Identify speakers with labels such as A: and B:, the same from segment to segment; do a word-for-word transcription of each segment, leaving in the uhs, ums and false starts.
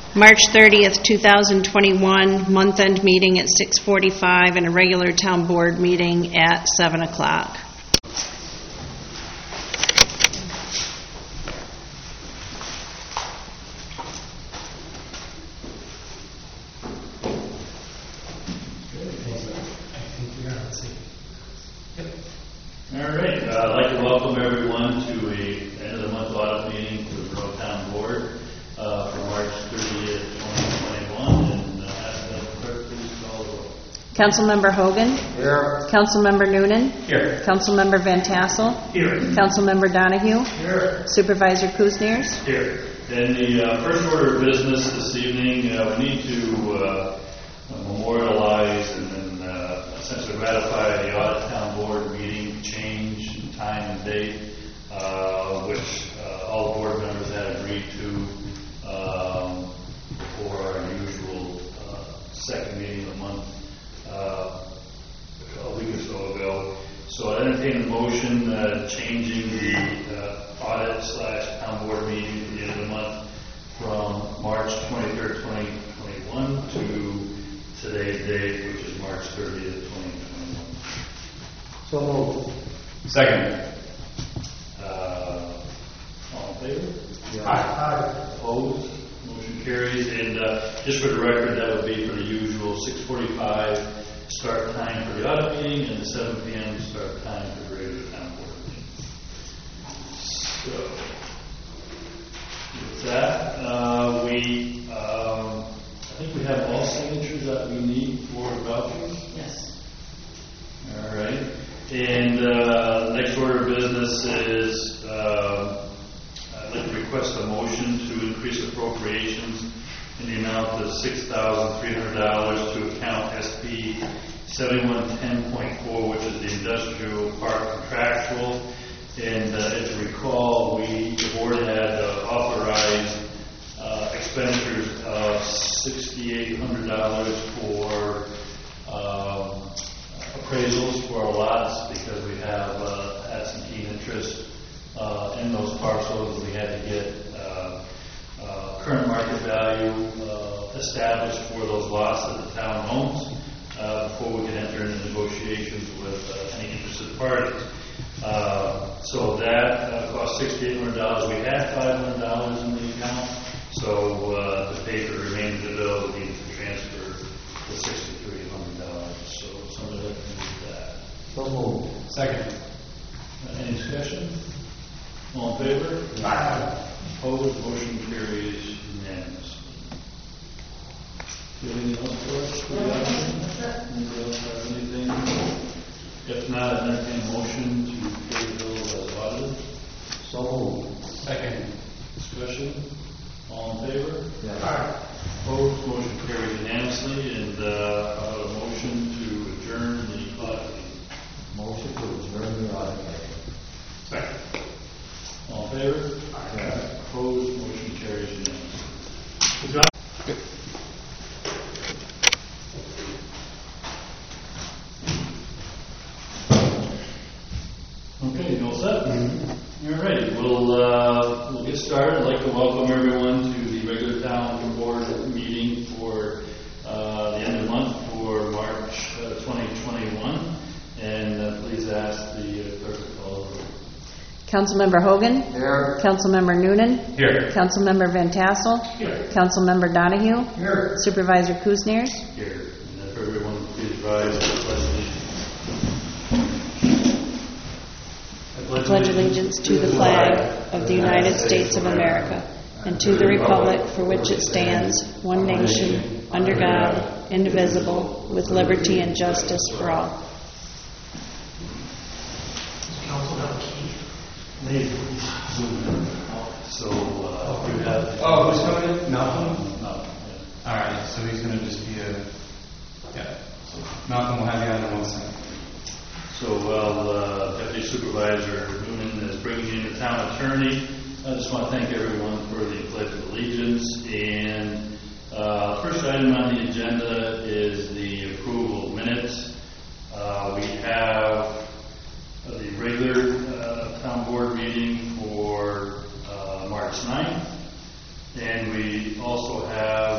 A: March thirtieth, two thousand twenty-one, month-end meeting at six forty-five and a regular town board meeting at seven o'clock.
B: All right, uh, I'd like to welcome everyone to a end of the month audit meeting for the Monroe Town Board uh, for March thirtieth, twenty twenty-one, and uh, ask the clerk please call the roll.
A: Councilmember Hogan.
C: Here.
A: Councilmember Noonan.
B: Here.
A: Councilmember Van Tassel.
B: Here.
A: Councilmember Donahue.
B: Here.
A: Supervisor Kuzniers.
B: Here. In the uh, first order of business this evening, uh, we need to uh, memorialize and then uh, essentially ratify the audit town board meeting change in time and date, uh, which uh, all board members had agreed to um, for our usual uh, second meeting of the month uh, a week or so ago. So I entertain a motion uh, changing the uh, audit slash town board meeting at the end of the month from March twenty-third, twenty twenty-one to today's date, which is March thirtieth, twenty twenty-one.
C: So moved.
B: Second. Uh, all in favor?
C: Yeah. Aye.
B: Opposed? Motion carries. And uh, just for the record, that would be for the usual six forty-five start time for the audit meeting and the seven p.m. start time for the regular town board meeting. So, with that, uh, we, um, I think we have all signatures that we need for vouchers.
A: Yes.
B: All right. And uh, next order of business is uh, I'd like to request a motion to increase appropriations in the amount of six thousand three hundred dollars to account S P seventy-one ten point four, which is the industrial park contractual. And uh, as you recall, we, the board had uh, authorized uh, expenditures of six thousand eight hundred dollars for um, appraisals for our lots because we have uh, had some keen interest uh, in those parcels. We had to get uh, uh, current market value uh, established for those lots that the town owns uh, before we can enter into negotiations with uh, any interested parties. Uh, so that uh, cost six thousand eight hundred dollars. We had five hundred dollars in the account, so uh, to pay for the remainder of the bill, we need to transfer the six thousand three hundred dollars. So somebody like to do that.
C: So moved.
B: Second. Uh, any discussion? All in favor?
C: Aye.
B: Opposed? Motion carries unanimously. Do you have anything else for us? For the audience? Anybody else have anything? If not, I entertain a motion to pay the bills as audited.
C: So moved.
B: Second. Discussion? All in favor?
C: Yeah.
B: Aye. Opposed? Motion carries unanimously. And uh, how about a motion to adjourn the audit meeting?
C: Motion to adjourn the audit meeting.
B: Second. All in favor?
C: Aye.
B: Opposed? Motion carries unanimously. Good job. Okay, you all set? Mm-hmm. All right, we'll, uh, we'll get started. I'd like to welcome everyone to the regular town board meeting for uh, the end of the month for March uh, twenty twenty-one. And uh, please ask the uh, clerk to call the roll.
A: Councilmember Hogan.
C: Here.
A: Councilmember Noonan.
B: Here.
A: Councilmember Van Tassel.
B: Here.
A: Councilmember Donahue.
C: Here.
A: Supervisor Kuzniers.
B: Here. And if everyone please rise to the pledge.
A: I pledge allegiance to the flag of the United States of America and to the republic for which it stands, one nation, under God, indivisible, with liberty and justice for all.
B: So, uh, you have.
D: Oh, who's coming in? Malcolm?
B: No.
D: All right, so he's going to just be a. Yeah. So Malcolm will have you on in one second.
B: So while uh, Deputy Supervisor Noonan is bringing in the town attorney, I just want to thank everyone for the Pledge of Allegiance. And uh, first item on the agenda is the approval of minutes. Uh, we have the regular uh, town board meeting for uh, March ninth. And we also have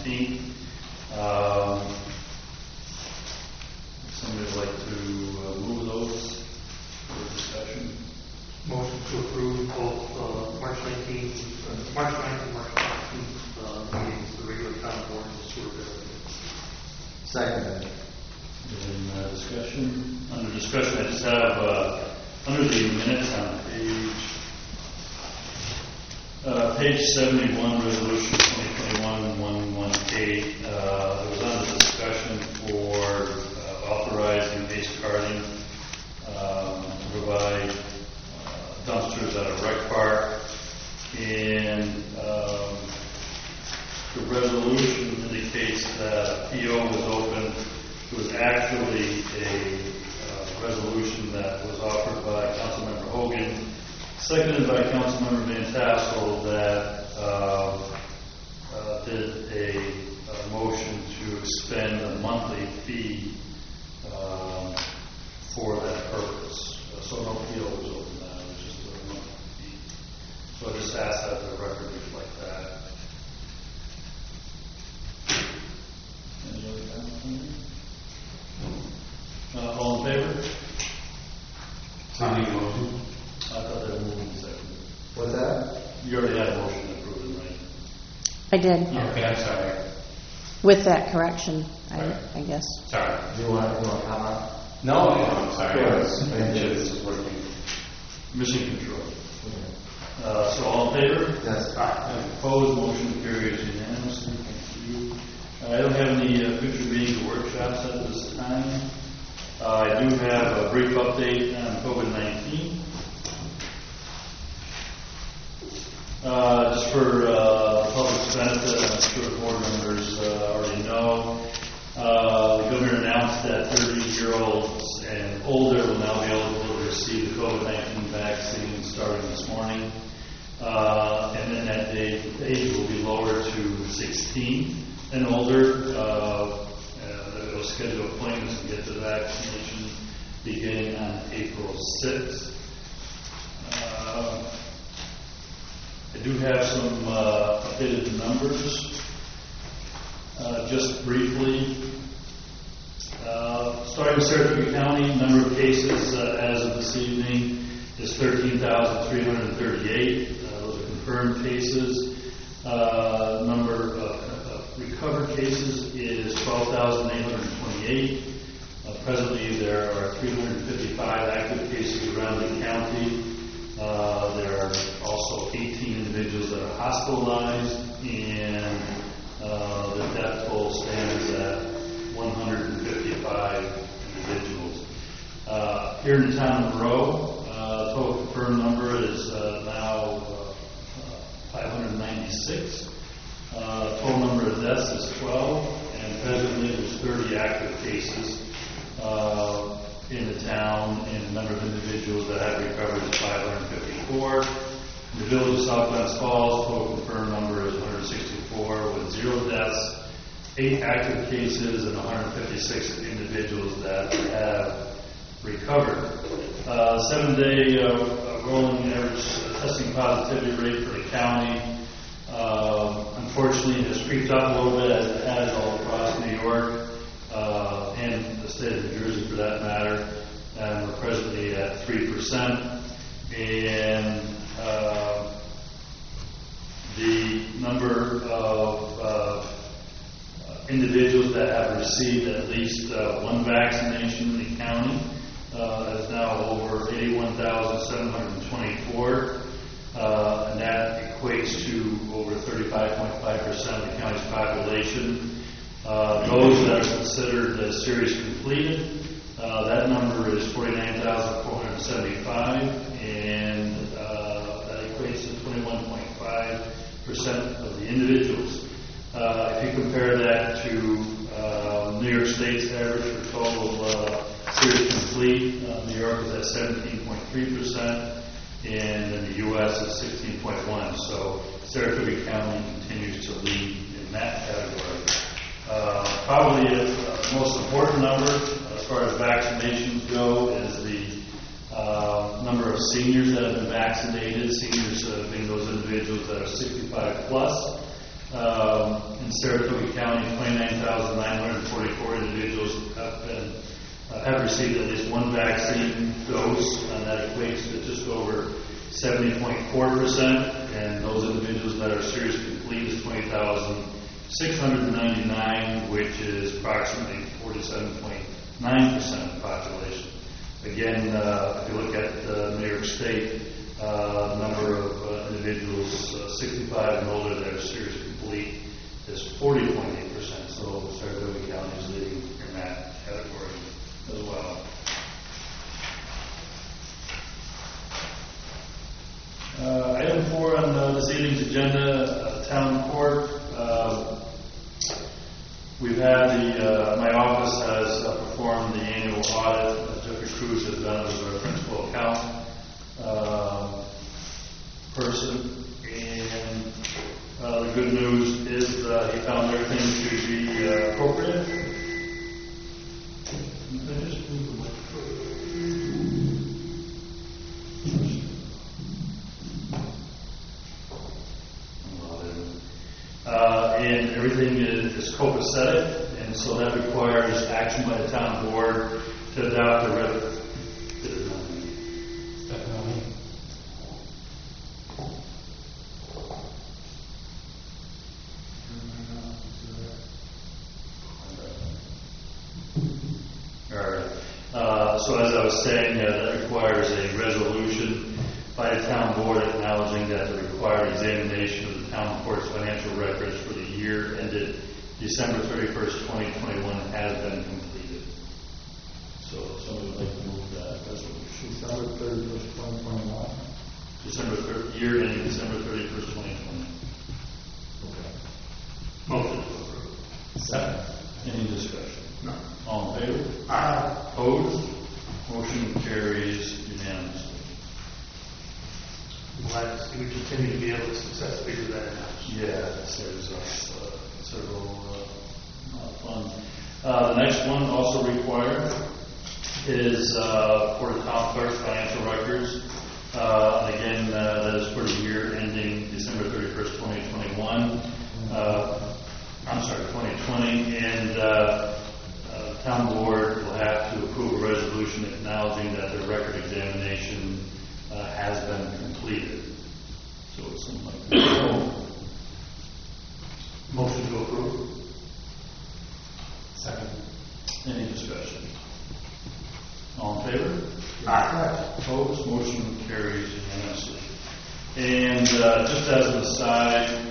B: nineteenth. Um, Somebody would like to uh, move those for discussion?
E: Motion to approve both uh, March nineteenth, uh, March ninth and March nineteenth uh, meetings, the regular town board and sewer bill.
C: Second.
B: In uh, discussion, under discussion, I just have, uh, under the minutes on page, uh, page seventy-one, resolution twenty twenty-one one one eight, uh, it was under discussion for uh, authorizing base carding, um, to provide uh, dumpsters at a rec park, and, um, the resolution indicates that a P O was open. It was actually a uh, resolution that was offered by Councilmember Hogan, seconded by Councilmember Van Tassel, that uh, uh, did a, a motion to expend a monthly fee um, for that purpose. Uh, so no P O was open now, it was just a monthly fee. So I just asked that the record reflect that. Any other comments? Uh, all in favor?
D: I need a motion.
B: I thought that moved in second.
C: What's that?
B: You already had a motion to approve it, right?
A: I did,
D: Okay, I'm sorry.
A: with that correction, I,
D: Right.
A: I guess.
D: Sorry.
C: Do you want, you want to comment?
D: No, no, I'm sorry.
C: Yes.
D: Thank you. This is working.
B: Mission control. Uh, so all in favor?
C: Yes.
B: Aye. Opposed, motion carries unanimously. Thank you. Uh, I don't have any uh, future meetings or workshops at this time. Uh, I do have a brief update on COVID nineteen. Uh, just for uh, the public's benefit, I'm sure board members uh, already know, uh, the governor announced that thirty-year-olds and older will now be eligible to receive the COVID nineteen vaccine starting this morning. Uh, and then that day, the age will be lowered to sixteen and older. Uh, uh, they'll schedule appointments to get the vaccination beginning on April sixth. Uh, I do have some uh, updated numbers. Uh, just briefly, uh, starting with Saratoga County, number of cases uh, as of this evening is thirteen thousand three hundred thirty-eight. Uh, those are confirmed cases. Uh, number of uh, recovered cases is twelve thousand eight hundred twenty-eight. Uh, presently, there are three hundred fifty-five active cases around the county. Uh, there are also eighteen individuals that are hospitalized, and uh, the death toll stands at one hundred fifty-five individuals. Uh, here in the town of Monroe, uh, total confirmed number is uh, now uh, five hundred ninety-six. Uh, total number of deaths is twelve, and presently there's thirty active cases uh, in the town, and the number of individuals that have recovered is five hundred fifty-four. In the village of South Glens Falls, total confirmed number is one hundred sixty-four with zero deaths, eight active cases, and one hundred fifty-six individuals that have recovered. Uh, seven-day uh, rolling average uh, testing positivity rate for the county, uh, unfortunately, has creeped up a little bit, as it has all across New York uh, and the state of New Jersey, for that matter. And we're presently at three percent. And uh, the number of uh, individuals that have received at least uh, one vaccination in the county uh, is now over eighty-one thousand seven hundred twenty-four, uh, and that equates to over thirty-five point five percent of the county's population. Uh, those that are considered uh, series completed, uh, that number is forty-nine thousand four hundred seventy-five, and uh, that equates to twenty-one point five percent of the individuals. Uh, if you compare that to uh, New York State's average for total uh, series complete, uh, New York is at seventeen point three percent, and in the U S it's sixteen point one. So Saratoga County continues to lead in that category. Uh, probably the most important number as far as vaccinations go is the uh, number of seniors that have been vaccinated, seniors uh, being those individuals that are sixty-five plus. Um, in Saratoga County, twenty-nine thousand nine hundred forty-four individuals have been uh, have received at least one vaccine dose, and that equates to just over seventy point four percent. And those individuals that are serious complete is twenty thousand six hundred ninety-nine, which is approximately forty-seven point nine percent of the population. Again, uh, if you look at uh, New York State, uh, the number of uh, individuals uh, sixty-five and older that are serious complete is forty point eight percent. So Saratoga County is leading in that category as well. Uh, item four on uh, this evening's agenda, uh, town court. Uh, we've had the, uh, my office has uh, performed the annual audit. Uh, Jeffrey Cruz has done it as our principal account uh, person. And uh, the good news is uh, he found everything to be uh, appropriate. Can I just move the microphone? Uh, and everything is, is copacetic, and so that requires action by the town board to adopt a re- All right. Uh, so as I was saying, uh, that requires a resolution by the town board acknowledging that the required examination of the town court's financial records for the year ended December thirty-first, twenty twenty-one has been completed. So if somebody would like to move that resolution.
C: December thirty-first, twenty twenty-one.
B: December third, year ending December thirty-first, twenty twenty.
C: Okay.
E: Motion to approve.
B: Second. Any discussion?
E: No.
B: All in favor?
E: Aye.
B: Opposed? Motion carries unanimously.
E: I'm glad to see we continue to be able to successfully do that now.
B: Yeah, that saves us uh, several uh, funds. Uh, the next one also required is uh, for the town clerk's financial records. Uh, and again, uh, that is for the year ending December thirty-first, twenty twenty-one. Uh, I'm sorry, twenty twenty. And uh, uh, town board will have to approve a resolution acknowledging that the record examination uh, has been completed. So it's something like that.
E: Motion to approve.
D: Second.
B: Any discussion? All in favor?
E: Aye.
B: Opposed? Motion carries unanimously. And uh, just as an aside,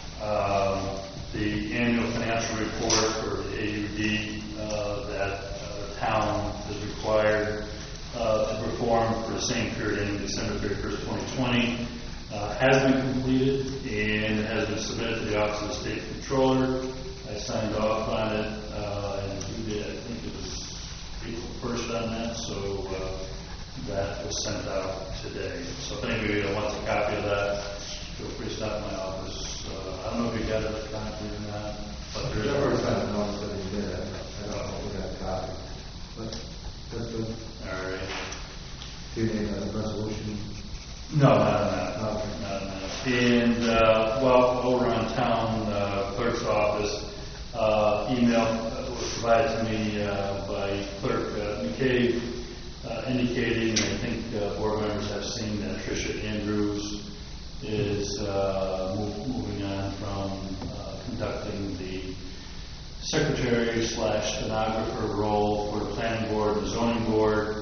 B: uh, the annual financial report for the A U D uh, that uh, the town is required uh, to perform for the same period ending December thirty-first, twenty twenty uh, has been completed and has been submitted to the Office of the State Controller. I signed off on it uh, and you did, I think it was April first on that, so uh, that was sent out today. So if anybody wants a copy of that, feel free to stop in my office. Uh, I don't know if you got a copy or not, but there is.
C: Never sent a notice that he did. I don't know if we got a copy. But that's good.
B: All right.
C: Do you need a resolution?
B: No, not on that.
C: Okay.
B: Not on that. And, uh, well, over on town uh, clerk's office, uh, email uh, was provided to me uh, by Clerk uh, McCabe uh, indicating, and I think uh, board members have seen that Tricia Andrews is uh, move, moving on from uh, conducting the secretary slash stenographer role for the planning board and zoning board.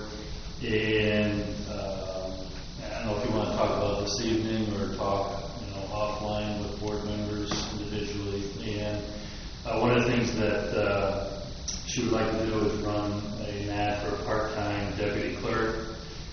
B: And uh, I don't know if you want to talk about this evening or talk, you know, offline with board members individually. And uh, one of the things that uh, she would like to do is run an ad for a part-time deputy clerk,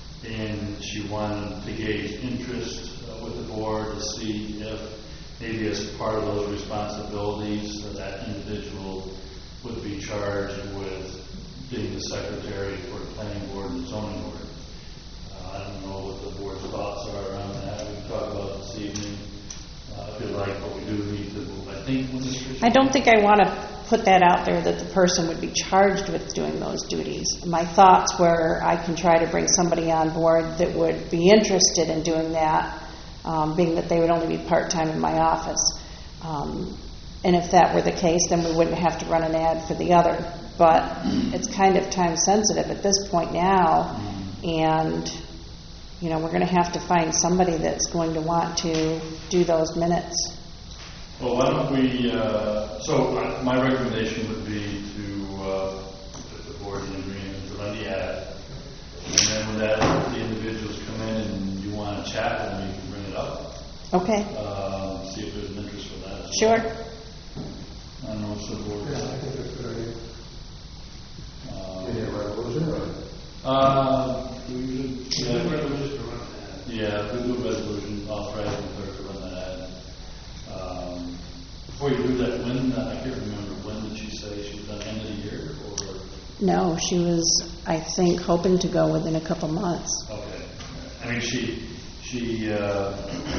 B: and she wanted to gauge interest uh, with the board to see if maybe as part of those responsibilities uh, that individual would be charged with being the secretary for the planning board and zoning board. Uh, I don't know what the board's thoughts are around that. We can talk about it this evening uh, if you like, but we do need to move. I think when this
A: I don't think I want to put that out there that the person would be charged with doing those duties. My thoughts were I can try to bring somebody on board that would be interested in doing that, um, being that they would only be part-time in my office. Um, and if that were the case, then we wouldn't have to run an ad for the other. But it's kind of time sensitive at this point now, and you know, we're going to have to find somebody that's going to want to do those minutes.
B: Well, why don't we, uh, so uh, my recommendation would be to, uh, if the board's in agreement, to run the ad. And then when that, the individuals come in and you want to chat, then you can bring it up.
A: Okay.
B: Uh, see if there's an interest for that as
A: Sure.
B: well. I don't know what's the board.
C: Yeah, I think that's a good idea.
B: Uh,
C: You need a resolution, or?
B: Uh, we would,
E: Yeah,
B: yeah,
E: we're just to run that.
B: yeah, we do a resolution authorizing the clerk to run that ad. Um, before you do that, when, uh, I can't remember, when did she say she was done, end of the year, or?
A: No, she was, I think, hoping to go within a couple months.
B: Okay. I mean, she, she, uh,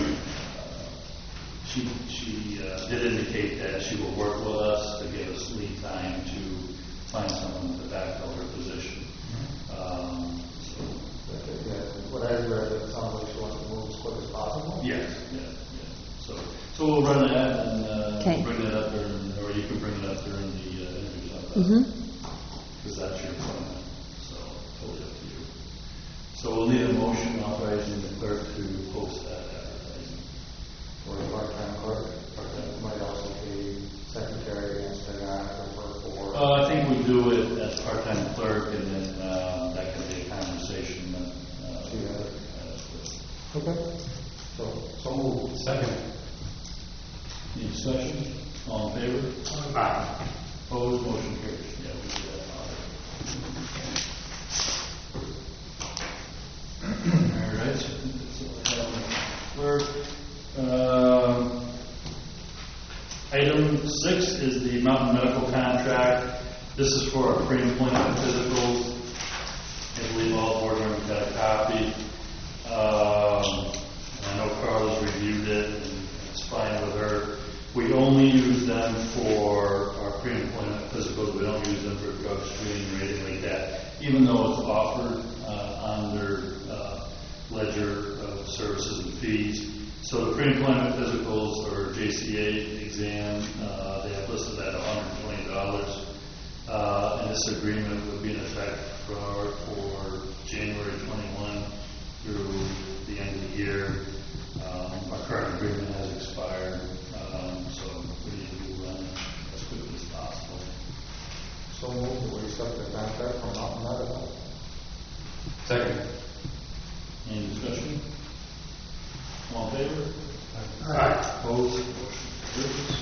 B: she, she uh, did indicate that she will work with us to give us lead time to find someone to backfill her position. Um, so,
C: Yeah, what I read, it sounds like she wants to move as quick as possible.
B: yes, yeah, yeah. So, so we'll run that and uh,
A: Okay.
B: bring it up there, or you can bring it up during the uh, interviews on that.
A: Mm-hmm.
B: Because that's your appointment, so totally up to you. So we'll need a motion authorizing the clerk to post that advertising.
C: Or a part-time clerk, part-time, might also be secretary and stenographer for.
B: Uh, I think we do it as part-time clerk, and then uh, that could be a conversation that. Uh,
C: Yeah.
B: uh,
C: Okay. So, so move.
D: Second.
B: Any discussion? All in favor?
E: Aye.
B: Opposed? Motion carries. Yeah, we do that. All right. So I think that's all I have on the clerk. Um, Item six is the Mountain Medical contract. This is for our pre-employment physicals. I believe all board members got a copy. Um, I know Carla's reviewed it, and it's fine with her. We only use them for our pre-employment physicals. We don't use them for drug screening or anything like that, even though it's offered uh, on their uh, ledger of services and fees. So the pre-employment physicals or J C A exam, uh, they have listed at one hundred twenty dollars. Uh, and this agreement would be in effect for, for January twenty-one through the end of the year. Um, our current agreement has expired, um, so we need to run as quickly as possible.
C: So move, that we accept the contract from Mountain Medical.
D: Second.
B: Any discussion? All in favor?
E: Aye.
B: Opposed? Motion carries.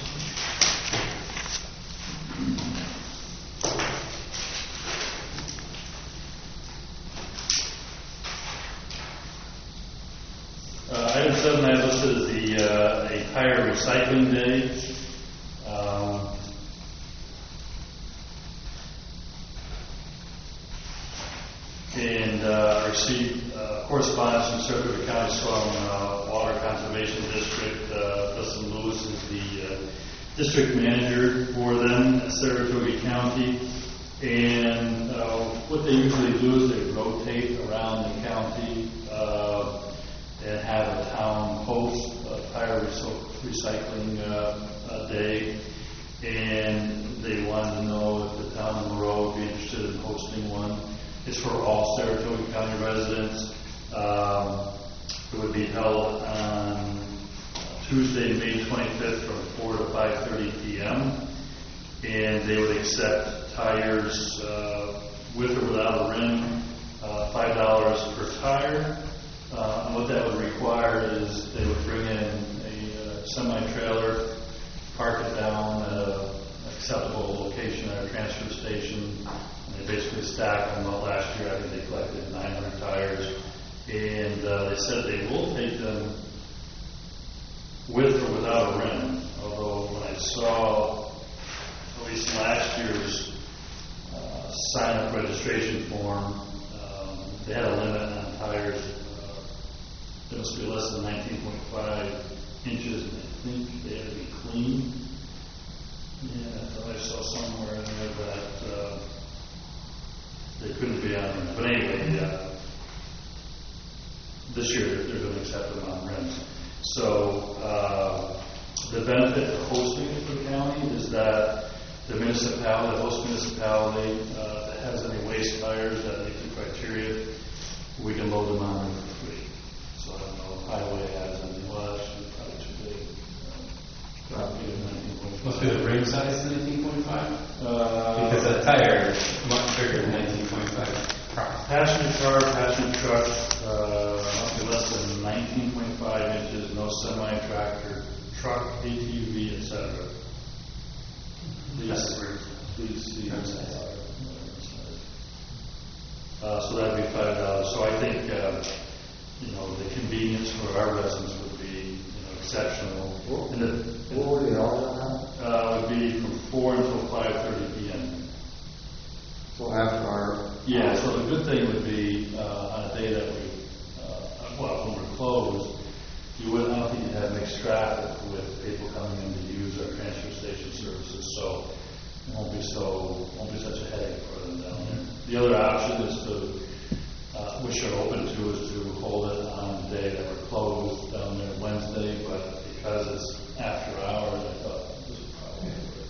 B: Uh, item seven I listed as the uh, a tire recycling day. Um, and uh, received uh, correspondence from Saratoga County Soil and uh, Water Conservation District. Uh, Dustin Lewis is the uh, district manager for them at Saratoga County. And uh, what they usually do is they rotate around the county uh, and have a town host a tire recycling uh, uh, day. And they wanted to know if the town of Monroe would be interested in hosting one. It's for all Saratoga County residents. Um, it would be held on Tuesday, May twenty-fifth from four to five thirty p.m. And they would accept tires uh, with or without a rim, uh, five dollars per tire. Uh, and what that would require is they would bring in a uh, semi-trailer, park it down at an acceptable location at a transfer station. And they basically stack them. Well, last year I think they collected nine hundred tires. And uh, they said they will take them with or without a rim. Although when I saw at least last year's uh, sign-up registration form, um, they had a limit on tires. Uh, they must be less than nineteen point five inches, and I think they had to be clean. Yeah, I thought I saw somewhere in there that uh, they couldn't be on rims. But anyway, uh, this year they're going to accept them on rims. So uh, the benefit of hosting it for the county is that the municipality, the host municipality, uh, that has any waste tires that meet the criteria, we can load them on there for free. So I don't know if highway has any, well, actually, probably too big. Uh, Probably nineteen point five.
D: Must be the rim size nineteen point five?
B: Uh,
D: Because that tire is much bigger than nineteen point five.
B: Passenger car, passenger truck, uh, must be less than nineteen point five inches, no semi-tractor, truck, A T V, et cetera. These, these, these, uh, so that'd be five dollars. So I think, uh, you know, the convenience for our residents would be, you know, exceptional.
C: What,
B: And the,
C: what were the hours on that?
B: uh, would be from four until five thirty P M.
C: So after our.
B: Yeah, so the good thing would be, uh, on a day that we, uh, well, when we're closed, you wouldn't, I don't think you'd have mixed traffic with people coming in to use our transfer station services, so it won't be so, won't be such a headache for them down there. The other option is to, uh, which are open to, is to hold it on the day that we're closed down there Wednesday, but because it's after hours, I thought this would probably work.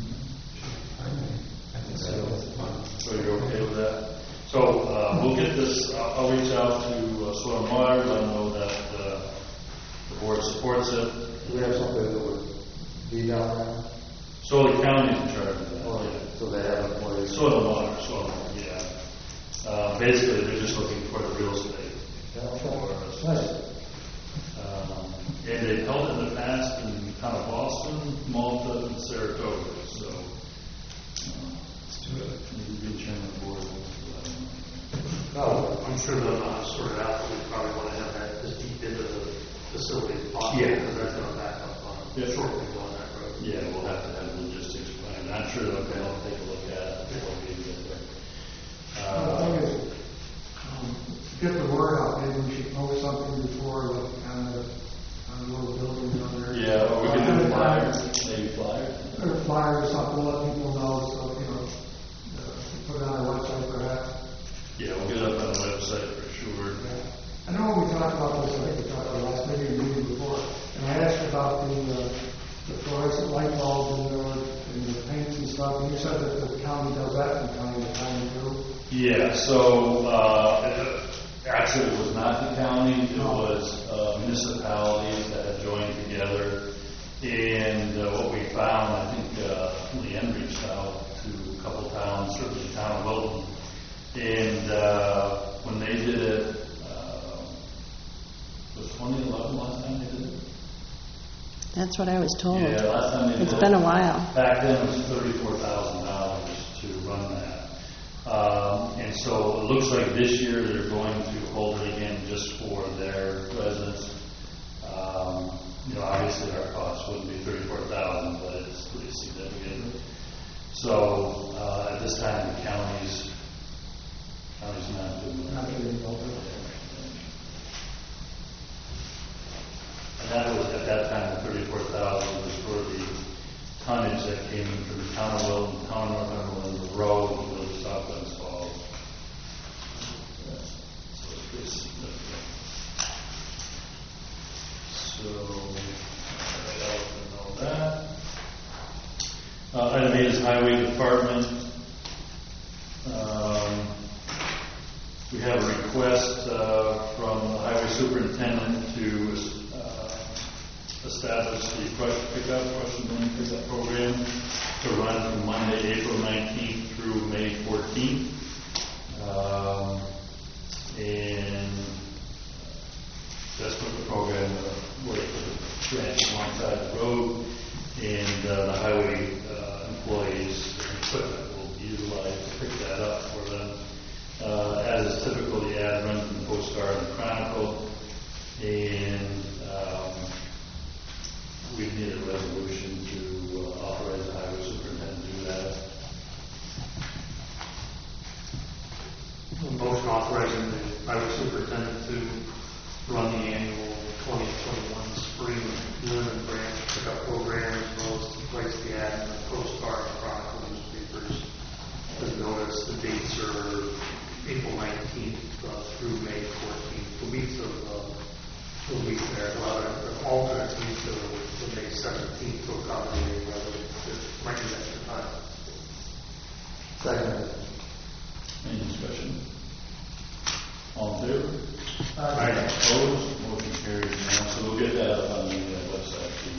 D: I think so.
B: So you're okay with that? So uh, we'll get this, I'll, I'll reach out to uh, Soil and Water, let them know that uh, the board supports it.
C: Do we have something that would be down there?
B: So the county's in charge of that.
C: Oh,
B: Yeah.
C: so they have employees?
B: Soil and Water, Soil and Water, yeah. Uh, basically, they're just looking for the real estate.
C: Yeah, okay.
B: For us.
C: Nice.
B: Um, and they've held it in the past in kind of Boston, Malta, and Saratoga, so. Uh,
D: Let's do it.
B: You've been chairman of the board.
C: No,
E: I'm sure they'll not sort it out, but we probably want to have that as deep into the facility as possible.
B: Yeah.
E: Because that's going to back up on
B: Yeah.
E: short things on that road.
B: Yeah, we'll have to have logistics plan. I'm sure they'll come and take a look at it before we get there.
F: The
B: Uh,
F: thing is, um, to get the word out, maybe we should post something before, like, on the, on the little buildings on there.
B: Yeah, or we can do flyers, maybe flyers.
F: Or flyer or something, let people know, so, you know, uh, put it on our website perhaps.
B: Yeah, we'll get it up on the website for sure.
F: I know we talked about this, I think we talked about last meeting, meeting before, and I asked about the, uh, the fluorescent light bulbs and the, and the paints and stuff, and you said that the county does that from time to time too.
B: Yeah, so, uh, actually it was not the county, it was uh, municipalities that had joined together. And uh, what we found, I think uh, Leanne reached out to a couple towns, certainly the town of Wilton. And uh, when they did it, uh, was twenty eleven last time they did it?
A: That's what I was told.
B: Yeah, last time they did it.
A: It's been a while.
B: Back then it was thirty-four thousand dollars to run that. Um, and so it looks like this year they're going to hold it again just for their residents. Um, you know, obviously our cost wouldn't be thirty-four thousand dollars, but it's pretty significant. So uh, at this time the county's, county's not doing
F: Not
B: that.
F: getting involved in it.
B: And that was, at that time, the thirty-four thousand was for the tonnage that came in from the town of Wilton, town of Northumberland, the road, the village of South Glens Falls. Yeah. So it's pretty significant. So, I'll know that. Uh, item eight is Highway Department. Um, we have a request uh, from the Highway Superintendent to uh, establish the crush pickup, crush and bin pickup program to run from Monday, April nineteenth through May fourteenth. Um, and that's what the program uh, works with the branch alongside the road, and uh, the highway uh, employees and equipment will be utilized to pick that up for them. Uh, as is typical, the ad runs in the Post-Star and the Chronicle, and um, we need a resolution to uh, authorize the highway superintendent to do that.
E: A motion authorizing the highway superintendent to run the annual twenty twenty-one spring limb and branch pickup program, as well as to place the ad in the Post-Star and Chronicle newspapers. As noticed, the dates are April nineteenth uh, through May fourteenth, the weeks of
B: we'll get that up on the uh, website too.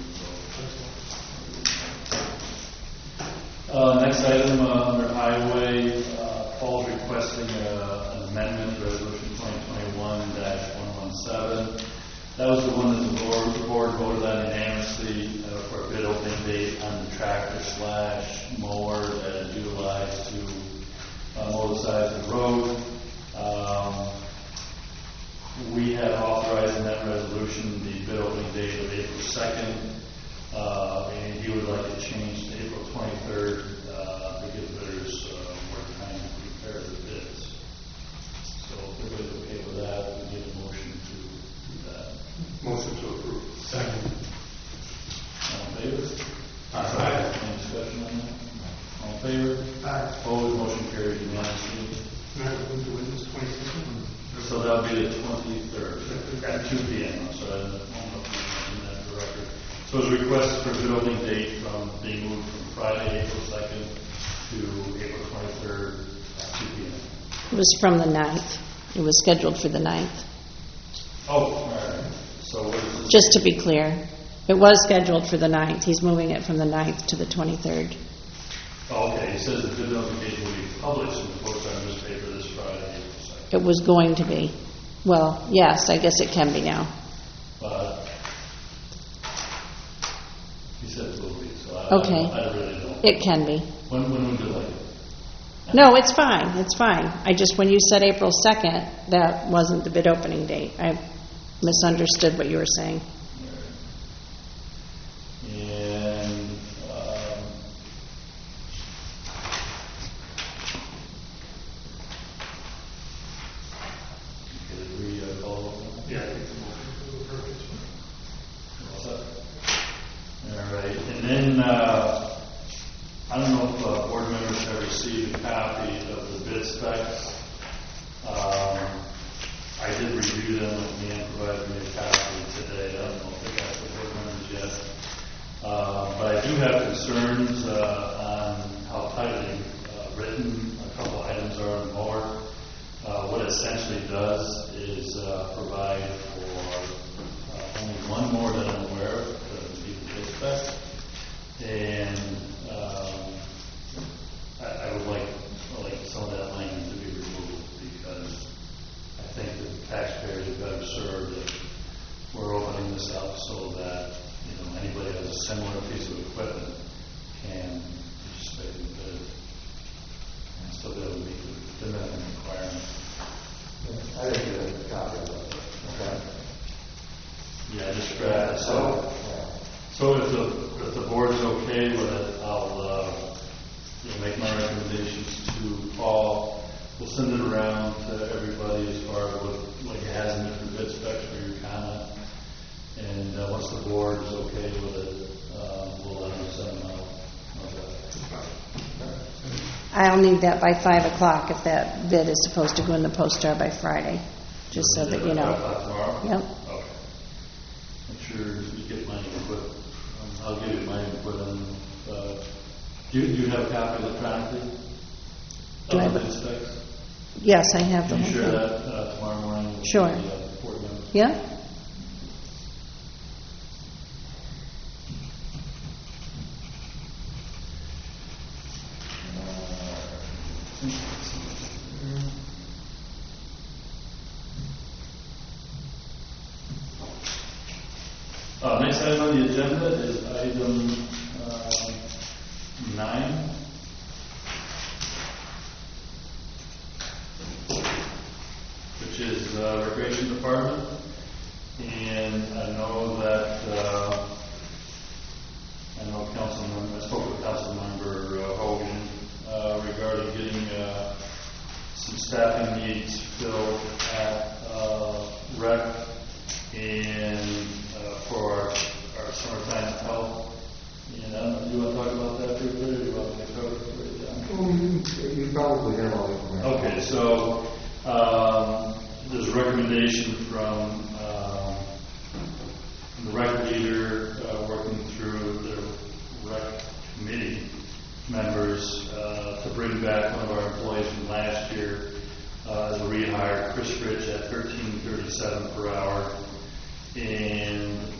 B: So. Uh, next item uh, under highway, uh, Paul's requesting uh, an amendment to resolution twenty twenty-one dash one seventeen. That was the one that the board, the board voted on unanimously uh, for a bid opening date on the tractor slash mower that is utilized to uh, mow the sides of the road. Um, we had authorized in that resolution the bid opening date of April second, uh, and he would like it changed to April twenty-third uh, to give bidders uh, more time to prepare the bids. So if everybody's okay with that, we get a motion to do that.
E: Motion to approve.
D: Second.
B: All in favor?
D: Aye.
B: Any discussion on that? All in favor?
F: Aye.
B: Opposed, motion carried unanimously.
E: Matt, when do we do this, twenty-second?
B: So that'll be the twenty-third at two P M. So I don't know if you mentioned that for the record. So his request for bid opening date from being moved from Friday, April second to April twenty-third at two P M.
A: It was from the ninth. It was scheduled for the ninth.
B: Oh, all right. So what is this?
A: Just to be clear, it was scheduled for the ninth. He's moving it from the ninth to the twenty-third.
B: Oh, okay. He says the bid notification will be published in the Post-Star newspaper this Friday, April second.
A: It was going to be. Well, yes, I guess it can be now.
B: But he said it will be, so I,
A: Okay.
B: I, I really don't.
A: It can be.
B: When, when would you like it?
A: No, it's fine. It's fine. I just, when you said April second, that wasn't the bid opening date. I misunderstood what you were saying.
B: And um, did we uh, follow up on that?
E: Yeah, I think the motion to approve is
B: What's up? All right. And then uh, I don't know if uh, board members have received a copy of the bid specs. Um, I did review them, and Leanne provided me a copy today. I don't know if they got the board members yet. Uh, but I do have concerns uh, on how tightly uh, written a couple items are on the mower. Uh, what it essentially does is uh, provide for uh, only one mower that I'm aware of that would be the bid spec. And um, I, I would like, like some of that language to be removed because I think the taxpayers are better served if we're opening this up so that, you know, anybody that has a similar piece of equipment can participate in the bid and still be able to meet the minimum requirements.
C: I didn't get a copy of it. Okay.
B: Yeah, just grab it. So, so if the, if the board's okay with it, I'll, uh, you know, make my recommendations to Paul. We'll send it around to everybody as far as what, what he has in different bid specs for your comment. And uh, once the board is okay with it, uh, we'll let them send them out. How's that?
A: I'll need that by five o'clock if that bid is supposed to go in the Post-Star by Friday, just so that you know.
B: Tomorrow?
A: Yep.
B: Okay. Make sure you get my input. Um, I'll give you my input on, uh, do you, do you have a copy electronically?
A: Do I
B: Of
A: have
B: the
A: a-
B: bid specs?
A: Yes, I have the
B: Can
A: whole
B: you share
A: thing.
B: that uh, tomorrow morning? with
A: Sure.
B: the, uh, board members?
A: Yeah?
B: Uh, next item on the agenda is item uh, nine. Which is uh, Recreation Department. And I know that, uh, I know Councilman, I spoke with Councilmember uh, Hogan uh, regarding getting uh, some staffing needs filled at uh, rec and uh, for our, our summertime help. And I don't know, do you want to talk about that briefly, or do you want me to cover it for you, John?
C: Um, You probably have all the information.
B: Okay, so um, there's a recommendation from um, the rec leader uh, working through the rec committee members uh, to bring back one of our employees from last year uh, as a rehire, Chris Rich, at thirteen thirty-seven per hour. And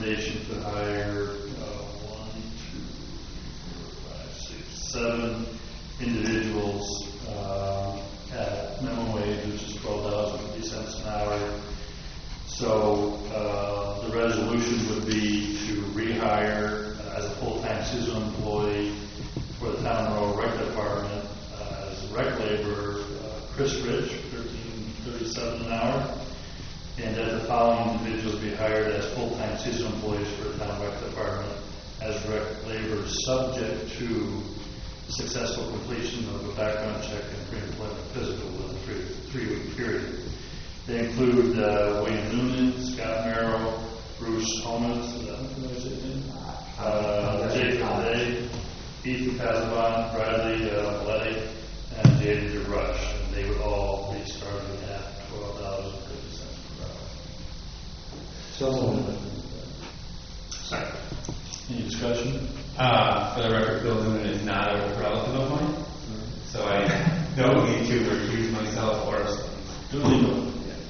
B: recommendation to hire uh, one, two, four, five, six, seven individuals uh, at minimum wage, which is twelve dollars and fifty cents an hour. So uh, the resolution would be to rehire uh, as a full-time seasonal employee for the Town Road Rec Department uh, as a rec laborer, uh, Chris Rich, thirteen thirty-seven an hour, and that the following individuals be hired as full-time seasonal employees for the Town Rec Department as rec laborers, subject to successful completion of a background check and pre-employment physical within a three, three-week period. They include uh, Wayne Noonan, Scott Merrill, Bruce Holmes, is that what I said? Uh, Jake Day, Ethan Casavan, Bradley uh, Maletti, and Jaden DeRush. And they would all be starting at twelve dollars and fifty cents per hour.
C: So moved.
E: Second.
B: Any discussion?
D: Uh, for the record, Bill Newman is not a relative of mine, so I don't need to recuse myself or
B: Duly noted.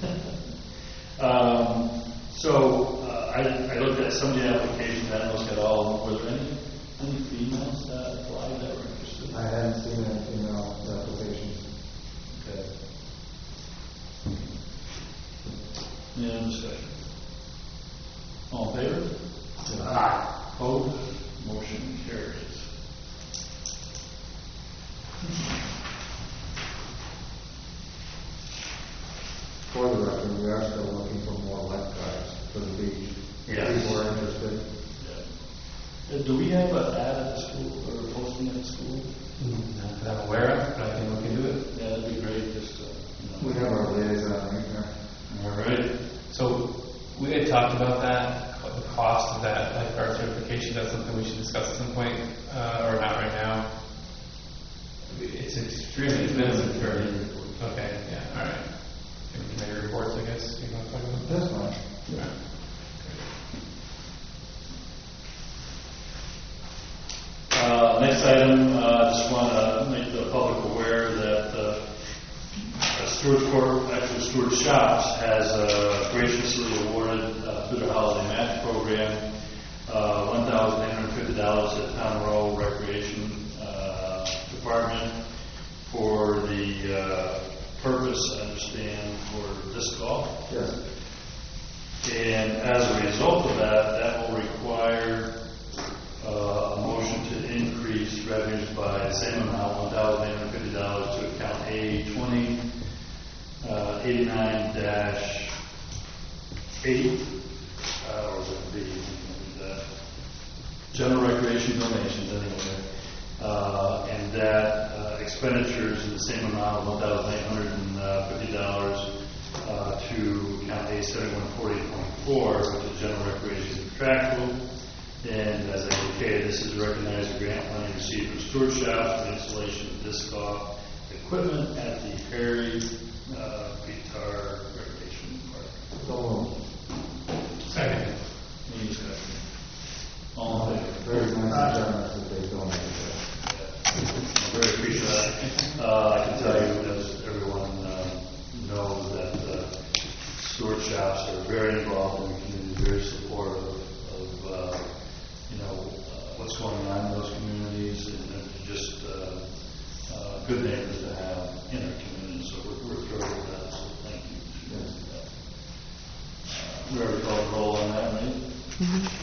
B: Um, so uh, I, I looked at some of the applications. I didn't look at all. Were there any, any females that applied that were interested?
C: I hadn't seen any female applications.
B: Okay. Any other discussion? All in favor?
E: Aye.
B: Opposed? Motion carries.
C: For the record, we are still looking for more lifeguards for the beach.
B: Yes.
C: People are interested.
B: Yeah. Uh, do we have an ad at the school or a posting at the school?
D: not that I'm aware of, but I can look into it.
B: Yeah, that'd be great. Just uh, you
C: We
B: know.
C: have our liaison right there.
B: All right.
D: So we had talked about that, the cost of that lifeguard certification. That's something we should discuss at some point, uh, or not right now. It's extremely expensive for. Okay, yeah, all right. Committee reports, I guess. You want to talk about that?
C: That's fine.
D: Yeah.
B: Uh, next item, uh, I just want to make the public aware that uh, Stewart Corp, actually Stewart Shops, has uh, graciously awarded uh, through the holiday match program uh, one thousand eight hundred fifty dollars at Town Row Recreation uh, Department for the uh, purpose, I understand, for disc golf.
C: Yes.
B: And as a result of that, that will require uh, a motion to increase revenues by the same amount, one thousand eight hundred fifty dollars, to account A twenty eighty-nine dash eight, uh, or is it B? Uh, General recreation donations, anyway. Uh, and that uh, expenditures in the same amount of one thousand eight hundred fifty dollars uh, to account A seventy-one forty point four, which is general recreation contractual. And as I indicated, this is to recognize the grant money received from Stewart Shops for the installation of disc golf equipment at the Perry uh, Guitar Recreation Park.
C: So moved.
D: Second.
B: Any discussion? All in favor?
C: Very nice and generous that they donated that.
B: I very appreciate that. Uh, I can tell you, as everyone uh, knows, that uh, Stewart Shops are very involved in the community, very supportive of, uh, you know, uh, what's going on in those communities, and they're just uh, uh, good neighbors to have in our community. So we're, we're thrilled with that. So thank you.
C: Yes.
B: Uh, we already called the roll on that, right?
A: Mm-hmm.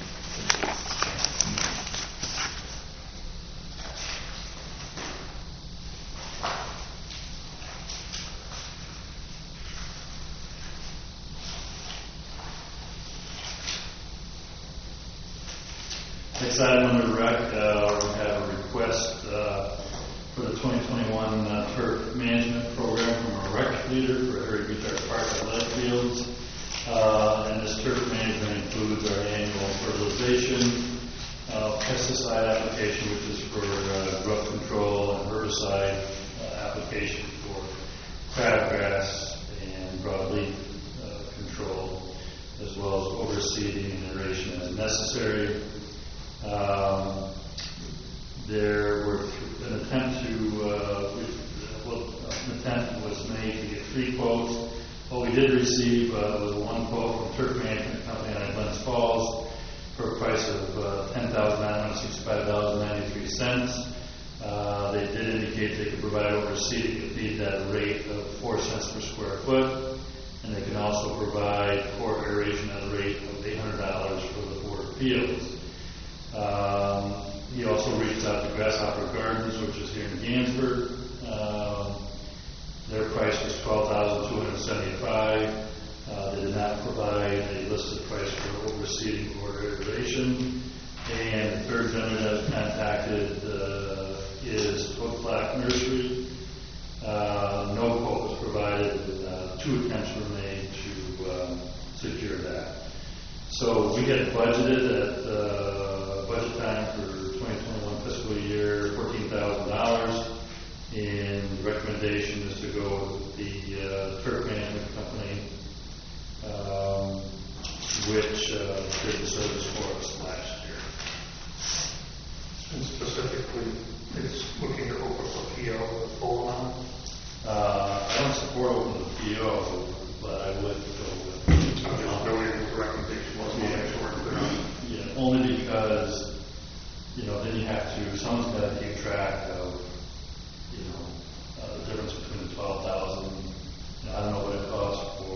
B: Next item under rec, uh, we have a request uh, for the twenty twenty-one uh, turf management program from our rec leader for Harry Guitar Park Athletic Fields. Uh, and this turf management includes our annual fertilization, uh, pesticide application, which is for uh, growth control, and herbicide uh, application for crabgrass and broadleaf uh, control, as well as overseeding and aeration as necessary. Um, there were an attempt to, uh, well, an attempt was made to get three quotes. What we did receive uh, was one quote from Turf Management Company out of Glens Falls hundred sixty-five dollars and ninety-three cents. Uh, they did indicate they could provide overseeding if needed at a rate of four cents per square foot, and they can also provide core aeration at a rate of eight hundred dollars for the four fields. Um, he also reached out to Grasshopper Gardens, which is here in Gansford. Um, their price was twelve thousand two hundred seventy-five dollars. Uh, they did not provide a listed price for overseeding or aeration. And the third vendor that was contacted uh, is Oak Black Nursery. Uh, no quote was provided. Uh, two attempts were made to uh, secure that. So we had budgeted at uh, budget time for twenty twenty-one fiscal year fourteen thousand dollars. And the recommendation is to go with the uh, turf management company, um, which uh, did the service for us last year.
E: And specifically, it's looking to open a P O with full amount.
B: Uh, I don't support open the P O, but I would go with.
E: I'm just noting the recommendation was one that you weren't clear on.
B: Yeah, only because, you know, then you have to, someone's got to keep track of, you know, uh, the difference between the twelve thousand, you know, I don't know what it costs for,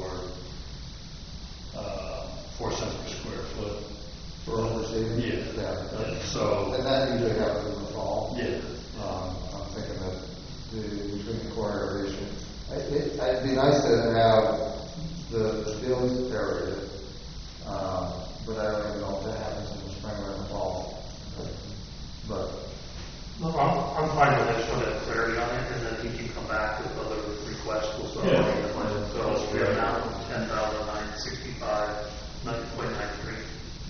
B: uh, four cents per square foot.
C: For overseeding?
B: Yeah.
C: Yeah.
B: Yeah, so.
C: And that usually happens in the fall.
B: Yeah.
C: Um, I'm thinking that the, between the core aeration, it, it, it'd be nice to have the, the fields aerated, uh, but I don't even know if that happens in the spring or in the fall. But
E: No, I'm, I'm fine with it, for that clarity on it, and then he can come back with other requests. We'll start
B: Yeah.
E: looking at the budget. So we have now ten thousand nine sixty-five, nine point nine three.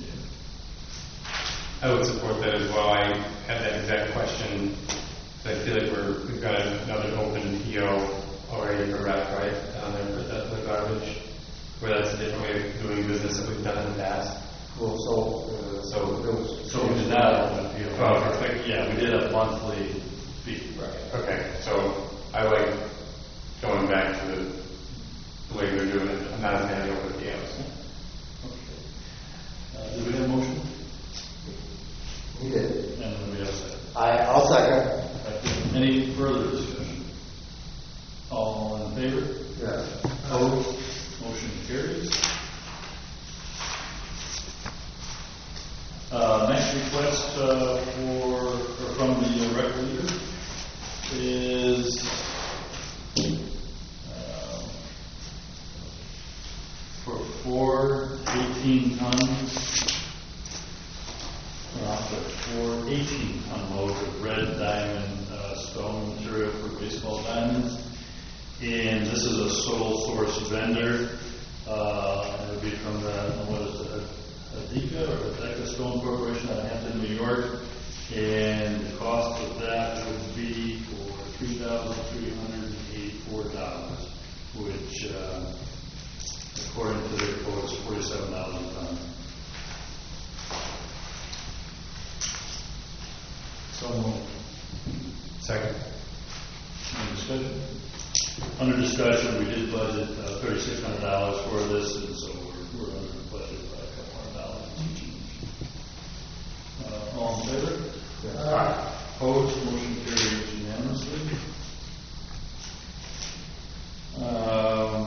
D: I would support that as well. I had that exact question. I feel like we're, we've got another open P O already for rec, right, down there for the, the garbage, where that's a different way of doing business that we've done in the past.
C: well, so uh,
D: So,
C: it was,
B: So we did not open the P O.
D: Oh, perfect.
B: Yeah, we did a monthly fee.
D: right. Okay, so I like going back to the, the way we were doing it. I'm not a fan of the open P Os.
B: Uh, do we have a motion?
C: he did.
B: And we have a second.
C: I, I'll second.
B: Any further discussion? All in favor?
C: Yes.
B: Opposed? Motion carries. Uh, next request uh, for, or from the uh, rec leader is uh, for four eighteen ton, uh, four eighteen ton loads of red diamond uh, stone material for baseball diamonds. And this is a sole source vendor. Uh, it would be from the, what is it, Adika or Adeka Stone Corporation out of Hampton, New York. And the cost of that would be for three thousand three hundred eighty-four dollars, which, uh, according to their quote, is forty-seven dollars a ton. So moved.
D: Second.
B: Any discussion? Under discussion, we did budget uh, thirty-six hundred dollars for this, and so we're, we're under the budget by a couple hundred dollars each. Uh, all in favor?
E: Aye.
B: Opposed? Motion carries unanimously. Um,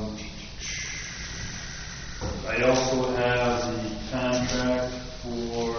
B: I also have the contract for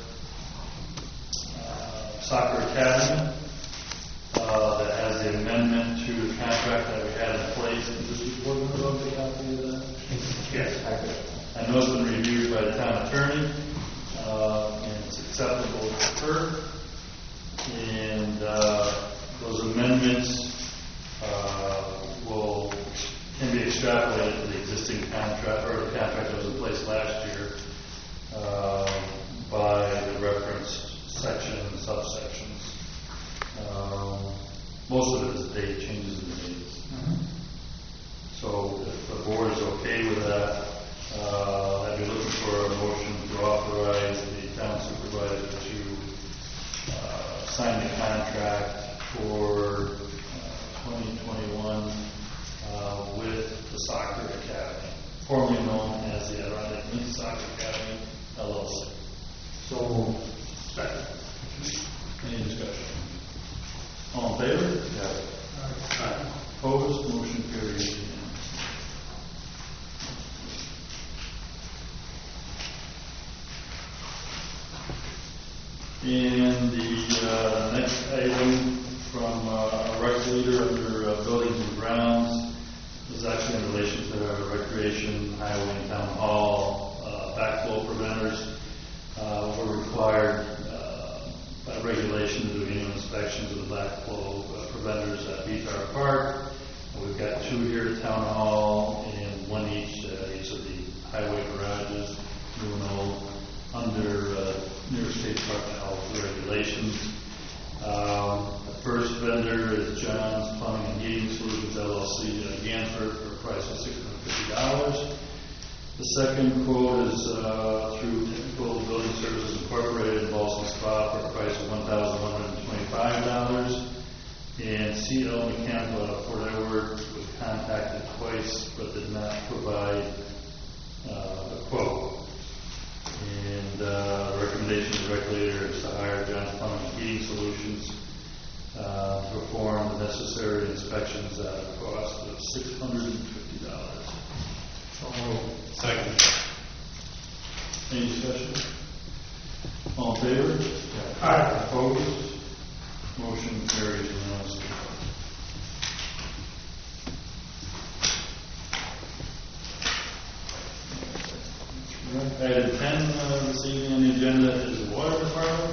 B: uh, Soccer Academy. Uh, that has the amendment to the contract that we had in place. Is this report going to be a copy of that?
E: Yes.
B: I know it's been reviewed by the town attorney, uh, and it's acceptable to her. And uh, those amendments uh, will can be extrapolated to the existing contract or the contract that was in place last year uh, by the referenced section and subsections. Um, most of it is date changes in the dates. So if the board is okay with that, uh, I'd be looking for a motion to authorize the town supervisor to uh, sign the contract for uh, twenty twenty-one uh, with the Soccer Academy, formerly known as the Adirondack Men's Soccer Academy, L L C.
C: So moved.
E: Second.
B: And the uh, next item from uh, our rec leader under uh, buildings and grounds is actually in relation to our recreation, highway, and town hall uh, backflow preventers. Uh, we're required uh, by regulation to do annual inspections of the backflow uh, preventers at Beatar Park. And we've got two here at town hall and one each at each of the highway garages, new and old, under uh, New York State Department of Health regulations. Um, the first vendor is John's Plumbing and Heating Solutions L L C in Ganford for a price of six hundred fifty dollars. The second quote is uh, through Technical Building Services Incorporated in Ballston Spa for a price of one thousand one hundred twenty-five dollars. And C L Mechanical out of Fort Edward was contacted twice but did not provide uh, a quote. And uh, the recommendation of the regulator is to hire John's Plumbing and Heating Solutions uh, to perform the necessary inspections at a cost of six hundred fifty dollars.
D: Second.
B: Any discussion? All in favor?
F: Aye.
B: Opposed? Motion carries unanimously. Item ten uh, this evening on the agenda is the water department.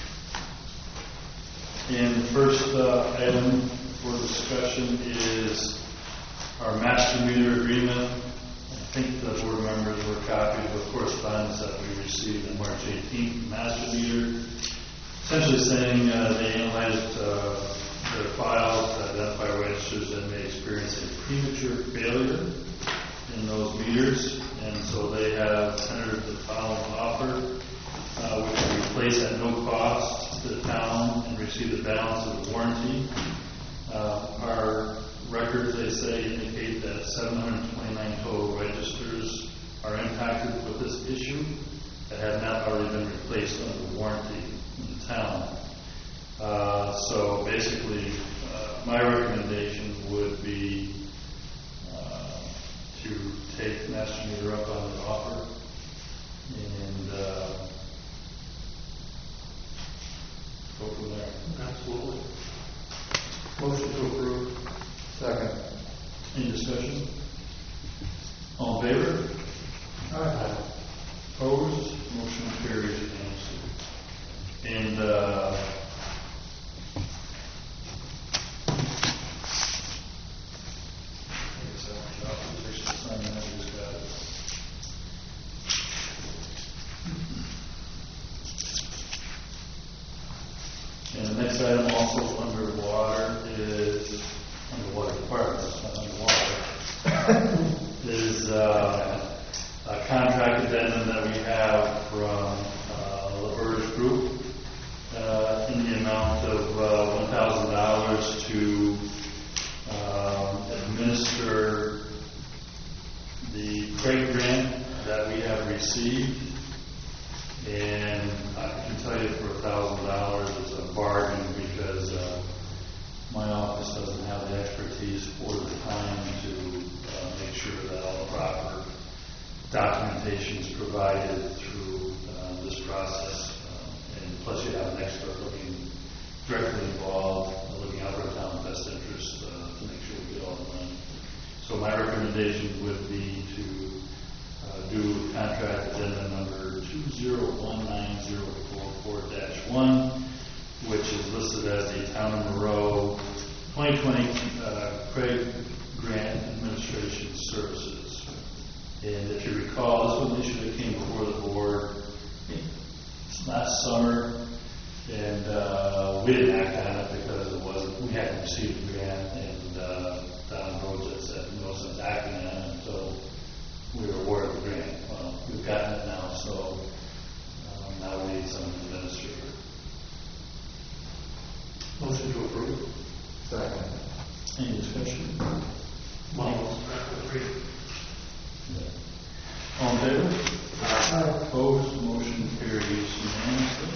B: And the first uh, item for discussion is our master meter agreement. I think the board members were copied of correspondence that we received on March eighteenth, master meter, essentially saying uh, they analyzed uh, their files to identify registers that may experience a premature failure in those meters, and so they have tendered the following offer, uh, which will replace at no cost to the town and receive the balance of the warranty. Uh, our records, they say, indicate that seven hundred twenty-nine total registers are impacted with this issue that have not already been replaced under the warranty in the town. Uh, so basically, uh, my recommendation would be uh, to take Master Meter up on the offer and uh, go from there.
E: Absolutely.
C: Motion to approve. Second.
B: Any discussion? All in favor?
F: Aye.
B: Opposed? Motion carries unanimously. And uh, I guess I want the authorization to sign that. I just got it. And the next item also under water is, under water department, it's not underwater, is uh, a contract addendum that we have from uh, LaBerge Group uh, in the amount of uh, one thousand dollars to um, administer the Craig grant that we have received. And I can tell you for a thousand dollars it's a bargain because uh, my office doesn't have the expertise or the time to uh, make sure that all the proper documentation is provided through uh, this process. Uh, and plus you have an expert looking directly involved, uh, looking out for the town's best interest uh, to make sure we get all the money. So my recommendation would be to uh, do contract addendum number two zero one nine zero four four dash one, which is listed as the Town of Moreau twenty twenty uh, Craig Grant Administration Services. And if you recall, this was an issue that came before the board last summer, and uh, we didn't act on it because it wasn't, we hadn't received the grant, and uh, Don Rhodes had said no sense acting on it until we were awarded the grant. Well, we've gotten it now, so um, now we need someone to administer it.
E: Motion to approve.
C: Second.
B: Any discussion?
E: Miles, after three.
B: All in favor?
F: Aye.
B: Opposed? Motion carries unanimously.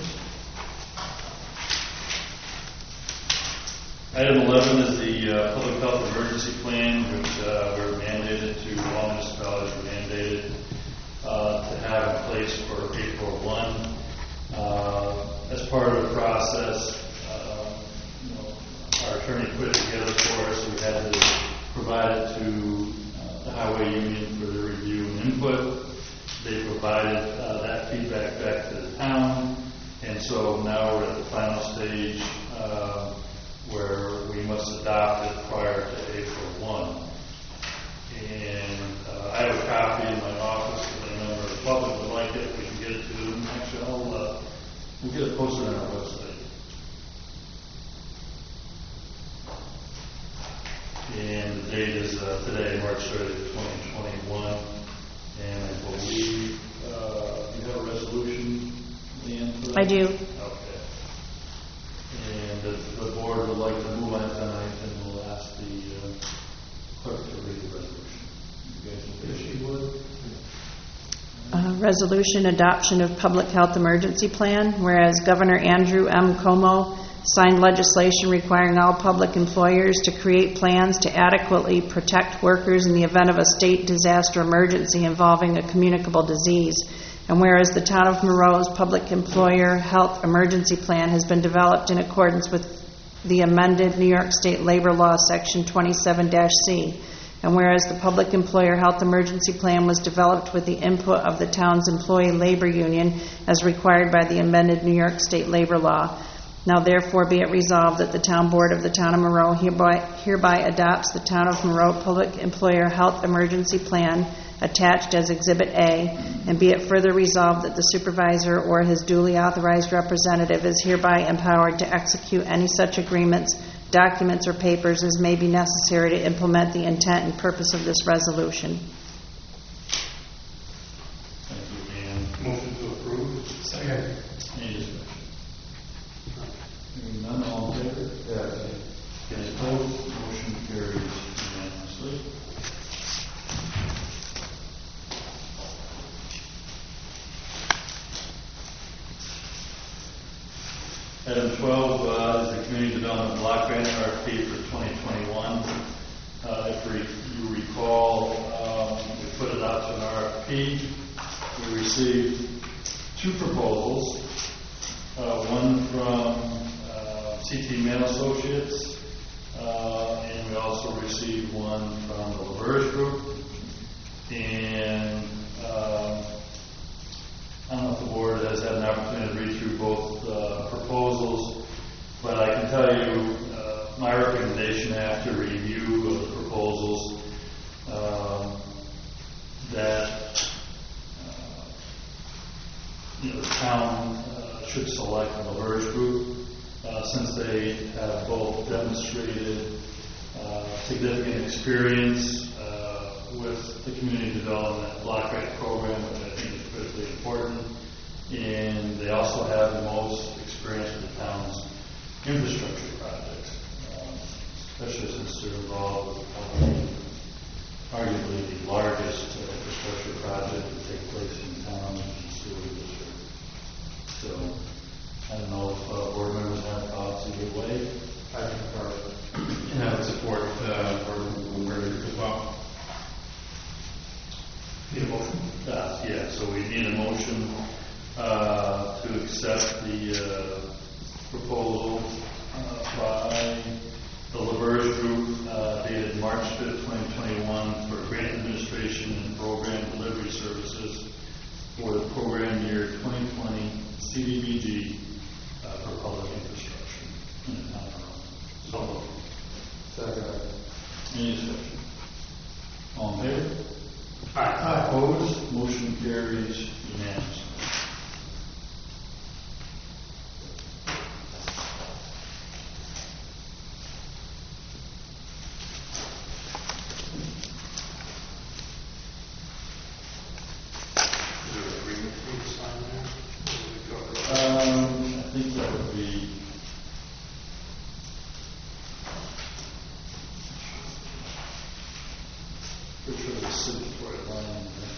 B: Item eleven is the uh, public health emergency plan, which uh, we're mandated to, all municipalities are mandated uh, to have in place for April first. Uh, as part of the process, uh, you know, our attorney put it together for us. We had to provide it to uh, the Highway Union for their review and input. They provided uh, that feedback back to the town, and so now we're at the final stage uh, where we must adopt it prior to April first. And uh, I have a copy in my office, if any member of the public would like it, we can get it to them. Actually, I'll, uh, we'll get it posted on our website. And the date is uh, today, March thirtieth, twenty twenty-one. And I believe uh, you have a resolution, Leanne? for that?
A: I do.
B: Okay. And if the board would like to move on tonight, then we'll ask the uh, clerk to read the resolution. You guys will
F: If she would.
A: Uh, Resolution adoption of public health emergency plan, whereas Governor Andrew M. Cuomo signed legislation requiring all public employers to create plans to adequately protect workers in the event of a state disaster emergency involving a communicable disease. And whereas the Town of Monroe's public employer health emergency plan has been developed in accordance with the amended New York State Labor Law, Section twenty-seven C. And whereas the Public Employer Health Emergency Plan was developed with the input of the town's employee labor union as required by the amended New York State Labor Law. Now therefore be it resolved that the Town Board of the Town of Monroe hereby, hereby adopts the Town of Monroe Public Employer Health Emergency Plan attached as Exhibit A, and be it further resolved that the supervisor or his duly authorized representative is hereby empowered to execute any such agreements, documents, or papers as may be necessary to implement the intent and purpose of this resolution.
B: Thank you, Leanne.
E: Motion to approve.
D: Second.
B: Any discussion? Hearing none, all in favor?
C: Yes.
B: Any opposed? Motion carries unanimously. Item twelve uh, is the Community Development Block Grant R F P for twenty twenty-one. Uh, if re- you recall, um, we put it out to an R F P. We received two proposals, uh, one from uh, C T Mail Associates, uh, and we also received one from the LaBerge Group. And uh, I don't know if the board has had an opportunity to read through both uh, proposals, but I can tell you uh, my recommendation after review of the proposals uh, that uh, you know, the town uh, should select the LaBerge Group uh, since they have both demonstrated uh, significant experience uh, with the community development block grant program, which I think is critically important, and they also have the most experience with the town's infrastructure projects, um, especially since they're involved with uh, arguably the largest uh, infrastructure project to take place in town, which is the sewer district. So I don't know if uh, board members have thoughts either way.
C: I concur.
D: And I would support uh, Board Member as well.
E: Need a motion?
B: Uh, yeah, so we need a motion uh, to accept the uh, proposal uh, by the LaBerge Group uh, dated March fifth, twenty twenty-one for grant administration and program delivery services for the program year twenty twenty C D B G uh, for public infrastructure in the town of Monroe. So moved.
C: Second.
B: Any discussion? All in favor?
E: Aye.
B: Opposed? Motion carries unanimously.
E: Is there an agreement for you to sign there? Or is it covered?
B: Um, I think that would be. Pretty sure there's a signatory line in there.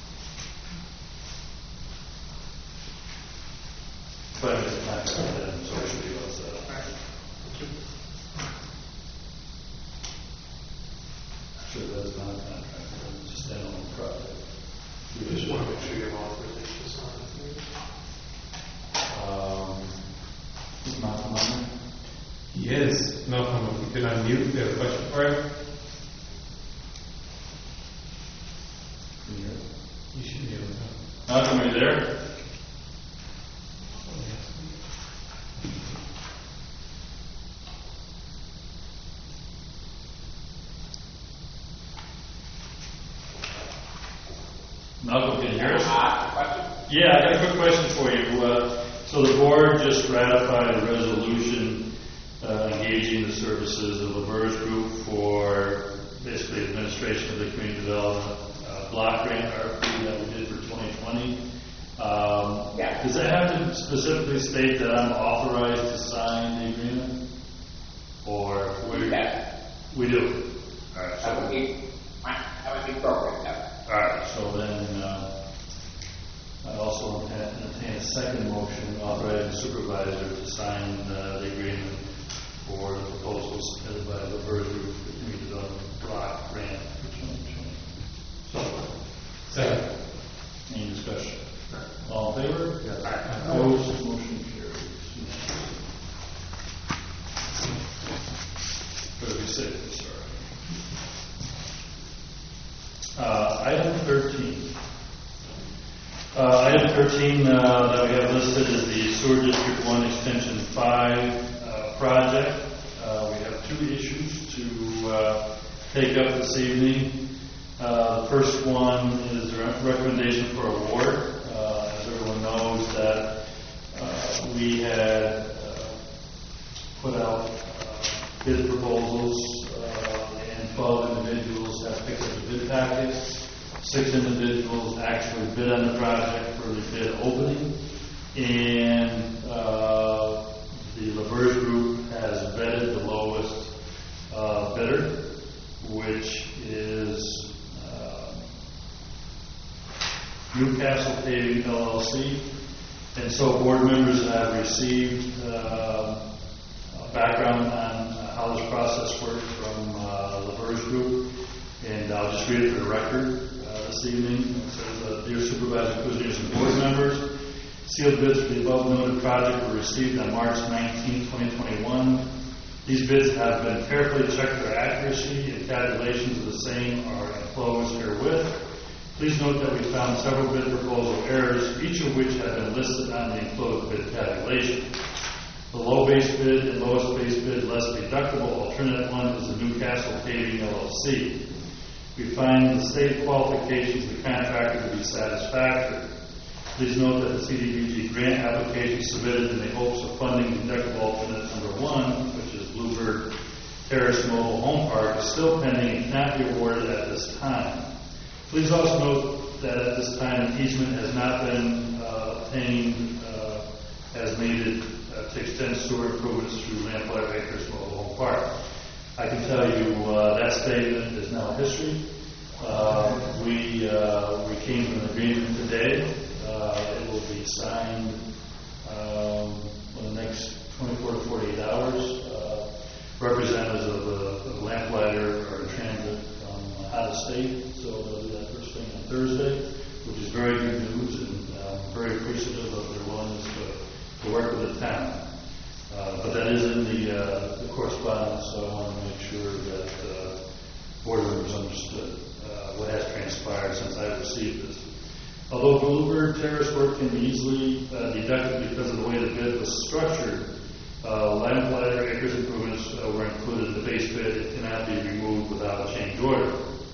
B: But I just not got that, so it should be all set up. Sure, that's not a contract, it's just a standalone project.
E: We just want to make sure you have authorization to sign it.
B: Um,
D: been on mute. Do you have a question for him? You should be able to.
B: Malcolm, are you there? Malcolm, can you hear us? Yeah, I got a quick question for you. Uh, so the board just ratified a resolution uh, engaging the services of the LaBerge Group for basically administration of the community development uh, block grant R F P that we did for twenty twenty. Um,
G: Yeah.
B: Does that have to specifically state that I'm authorized to sign the agreement? Or we
G: Yes.
B: we do? All right.
G: That would
B: So,
G: be, that would be appropriate, yeah.
B: all right. So then uh, I also entertain a second motion authorizing the supervisor to sign uh, the agreement for the proposal submitted by the LaBerge Group for community development block grant for twenty twenty. So,
D: Second.
B: any discussion? All in favor?
C: Yes.
B: Opposed? Motion carries. Better be safe this sorry. Uh, item thirteen. Uh, item thirteen uh, that we have listed is the Sewer District One Extension Five uh, project. Uh, we have two issues to uh, take up this evening. Uh, the first one is the recommendation for award. Uh, as everyone knows, that uh, we had uh, put out uh, bid proposals, uh, and twelve individuals have picked up the bid packet. Six individuals actually bid on the project for the bid opening, and uh, the LaBerge Group has vetted the lowest uh, bidder, which is uh, Newcastle Paving L L C. And so board members have received uh, a background on how this process works from uh, LaBerge Group, and I'll just read it for the record. This evening. It says, uh, Dear Supervisor Kuzniers and board members, sealed bids for the above noted project were received on March nineteenth, twenty twenty-one. These bids have been carefully checked for accuracy, and calculations of the same are enclosed herewith. Please note that we found several bid proposal errors, each of which have been listed on the enclosed bid calculation. The low base bid and lowest base bid less deductible alternate one is the Newcastle Paving L L C. We find the state qualifications of the contractor to be satisfactory. Please note that the C D B G grant application submitted in the hopes of funding deductible alternate number one, which is Bluebird Terrace Mobile Home Park, is still pending and cannot be awarded at this time. Please also note that at this time an easement has not been uh, obtained uh, as needed uh, to extend sewer improvements through Lamplighter Acres Mobile Home Park. I can tell you uh, that statement is now history. Uh, we uh, we came to an agreement today. Uh, it will be signed um, in the next twenty-four to forty-eight hours. Uh, representatives of the of Lamplighter are in transit from out of state, so they'll do that first thing on Thursday, which is very good news, and I'm very appreciative of their willingness to, to work with the town. Uh, but that is in the, uh, the correspondence, so I want to make sure that uh, board members understood uh, what has transpired since I received this. Although Bluebird Terrace work can be easily uh, deducted because of the way the bid was structured, uh, Lamplighter Acres improvements uh, were included in the base bid. It cannot be removed without a change order.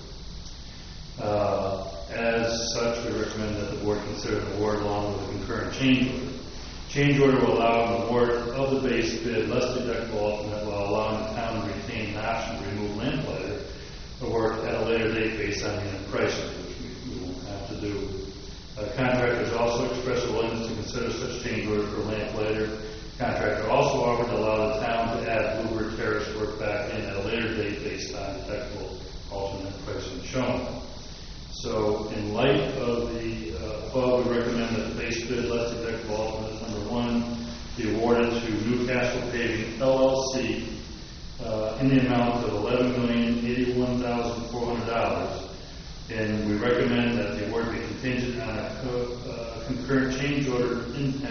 B: Uh, as such, we recommend that the board consider the award along with a concurrent change order. Change order will allow an award of the base bid, less deductible alternate, while allowing the town to retain an option to remove Lamplighter work at a later date based on unit prices, which we, we won't have to do. Uh, contractors also expressed a willingness to consider such change order for Lamplighter. Contractor also offered to allow the town to add Bluebird Terrace work back in at a later date based on deductible alternate pricing shown. So, in light of the uh, above, we recommend that the base bid less deductible alternate number one be awarded to Newcastle Paving L L C uh, in the amount of eleven million eighty-one thousand four hundred dollars, and we recommend that the award be contingent on a co- uh, concurrent change order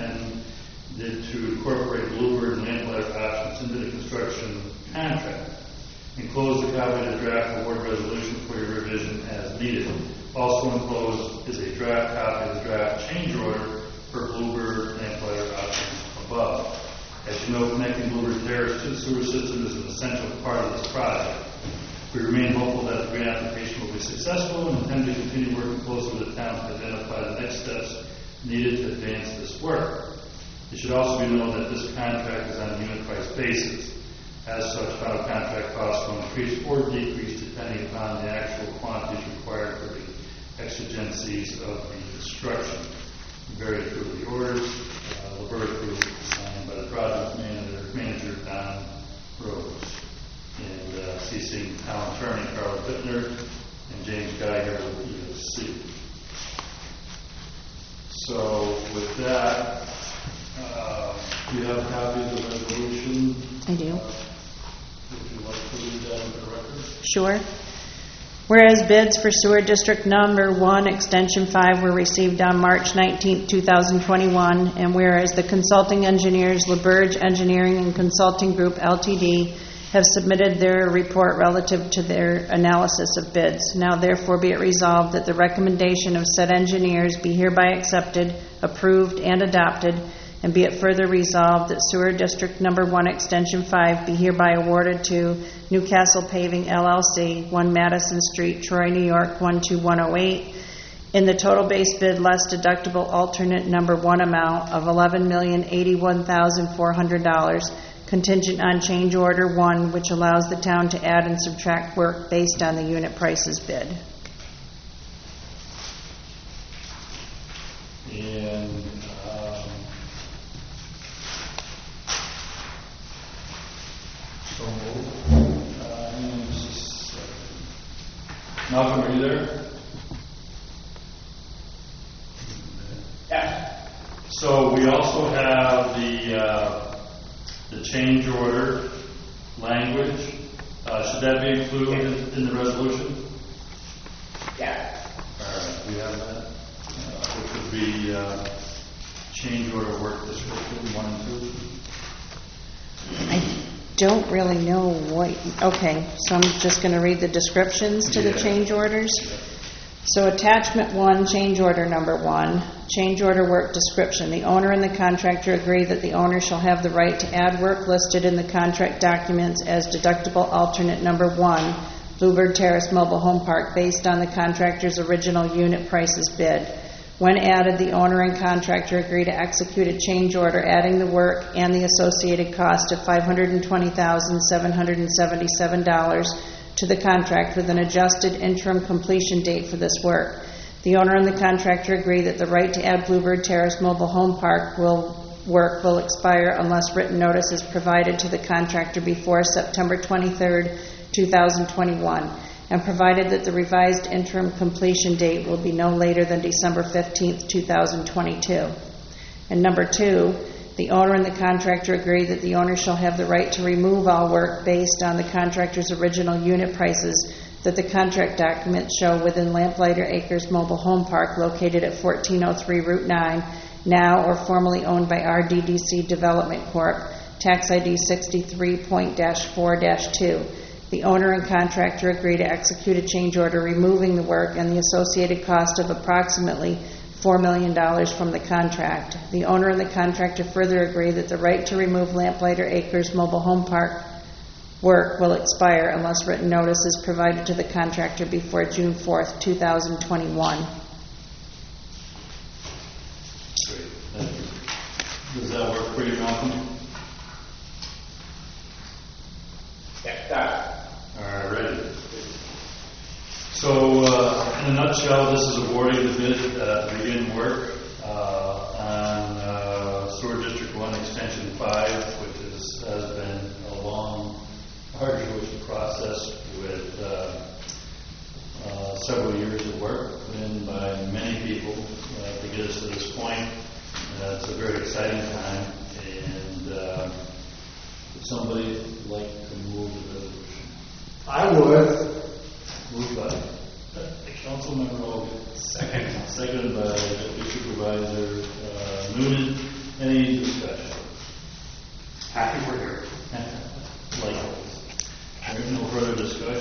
B: intended to incorporate Bluebird and Lamplighter options into the construction contract. Enclosed a copy of the draft award resolution for your revision as needed. Also enclosed is a draft copy of the draft change order for Bluebird Lamplighter options above. As you know, connecting Bluebird Terrace to the sewer system is an essential part of this project. We remain hopeful that the grant application will be successful and intend to continue working closely with the town to identify the next steps needed to advance this work. It should also be known that this contract is on a unit price basis. As such, final contract costs will increase or decrease depending upon the actual quantities required for the exigencies of the construction. Very through the orders, uh, the bird group signed by the project manager, manager Don Rose, and uh, C C town attorney Carl Bittner and James Geiger with E S C. So with that, uh, do you have a copy of the resolution?
A: I do.
B: Uh, would you like to read that into the record?
A: Sure. Whereas bids for sewer district number one, extension five, were received on March nineteenth, two thousand twenty-one, and whereas the consulting engineers, LaBerge Engineering and Consulting Group L T D, have submitted their report relative to their analysis of bids. Now therefore be it resolved that the recommendation of said engineers be hereby accepted, approved, and adopted, and be it further resolved that sewer district number one, extension five, be hereby awarded to Newcastle Paving L L C, one Madison Street, Troy, New York, one two one oh eight, in the total base bid less deductible alternate number one amount of eleven million eighty-one thousand four hundred dollars, contingent on change order one, which allows the town to add and subtract work based on the unit prices bid.
B: And um, so moved. Uh, hang on just a second. Malcolm, are you there?
G: Yes.
B: So we also have the uh, the change order language. Uh, should that be included in the resolution?
G: Yes.
B: All right, we have that, uh, which would be uh, change order work description one and two.
A: I don't really know what, okay, so I'm just going to read the descriptions to the
B: Yeah.
A: change orders. So attachment one, change order number one, change order work description. The owner and the contractor agree that the owner shall have the right to add work listed in the contract documents as deductible alternate number one, Bluebird Terrace Mobile Home Park, based on the contractor's original unit prices bid. When added, the owner and contractor agree to execute a change order adding the work and the associated cost of five hundred twenty thousand seven hundred seventy-seven dollars to the contract with an adjusted interim completion date for this work. The owner and the contractor agree that the right to add Bluebird Terrace Mobile Home Park will work will expire unless written notice is provided to the contractor before September twenty-third, two thousand twenty-one, and provided that the revised interim completion date will be no later than December fifteenth, two thousand twenty-two. And number two, the owner and the contractor agree that the owner shall have the right to remove all work based on the contractor's original unit prices that the contract documents show within Lamplighter Acres Mobile Home Park located at fourteen oh three Route nine, now or formerly owned by R D D C Development Corp, tax I D sixty-three point four dash two. The owner and contractor agree to execute a change order removing the work and the associated cost of approximately four million dollars from the contract. The owner and the contractor further agree that the right to remove Lamplighter Acres Mobile Home Park work will expire unless written notice is provided to the contractor before June fourth, two thousand twenty-one.
B: Great, thank you. Does that work for you, Malcolm?
G: Yes, sir.
B: All right. So, uh, in a nutshell, this is awarding the bid uh, to begin work uh, on uh, Sewer District one Extension five, which is, has been a long, arduous process with uh, uh, several years of work put in by many people uh, to get us to this point. Uh, it's a very exciting time, and uh, would somebody like to move the resolution?
F: I would.
B: Moved by uh, Councilmember Hogan.
D: Second.
B: Seconded by Deputy Supervisor uh, Noonan. Any discussion?
E: Happy we're here.
B: Likewise. There is no further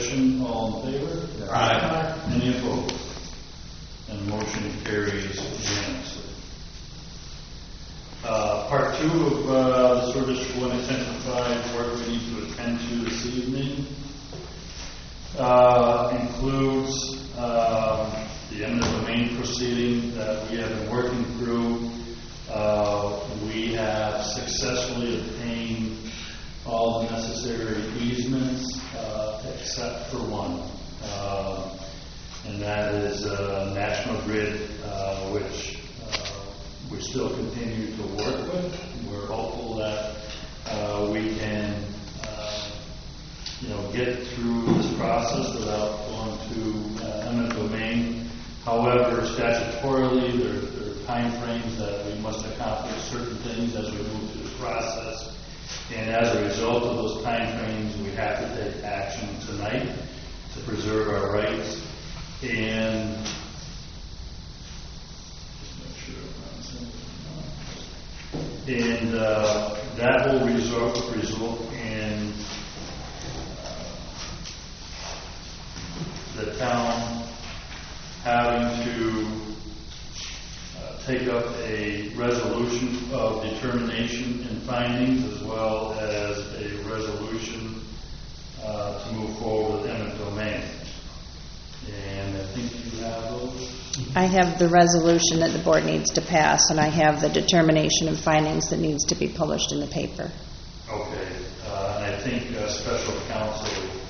B: discussion, all in favor?
D: Aye.
B: Any opposed? And motion carries unanimously. Uh, Part two of uh, the Sewer District one Extension five work we need to attend to this evening uh, includes um, the eminent domain proceeding that we have been working through. Uh, we have successfully obtained all the necessary easements uh, except for one, uh, and that is uh, National Grid, uh, which we still continue to work with. We're hopeful that uh, we can, uh, you know, get through this process without going to uh, eminent domain. However, statutorily, there, there are time frames that we must accomplish certain things as we move through this process. And as a result of those time frames, we have to take action tonight to preserve our rights. And And uh, that will result, result in uh, the town having to uh, take up a resolution of determination and findings, as well as a resolution uh, to move forward with eminent domain. And I think you have those.
A: I have the resolution that the board needs to pass, and I have the determination and findings that needs to be published in the paper.
B: Okay, uh, and I think uh, special counsel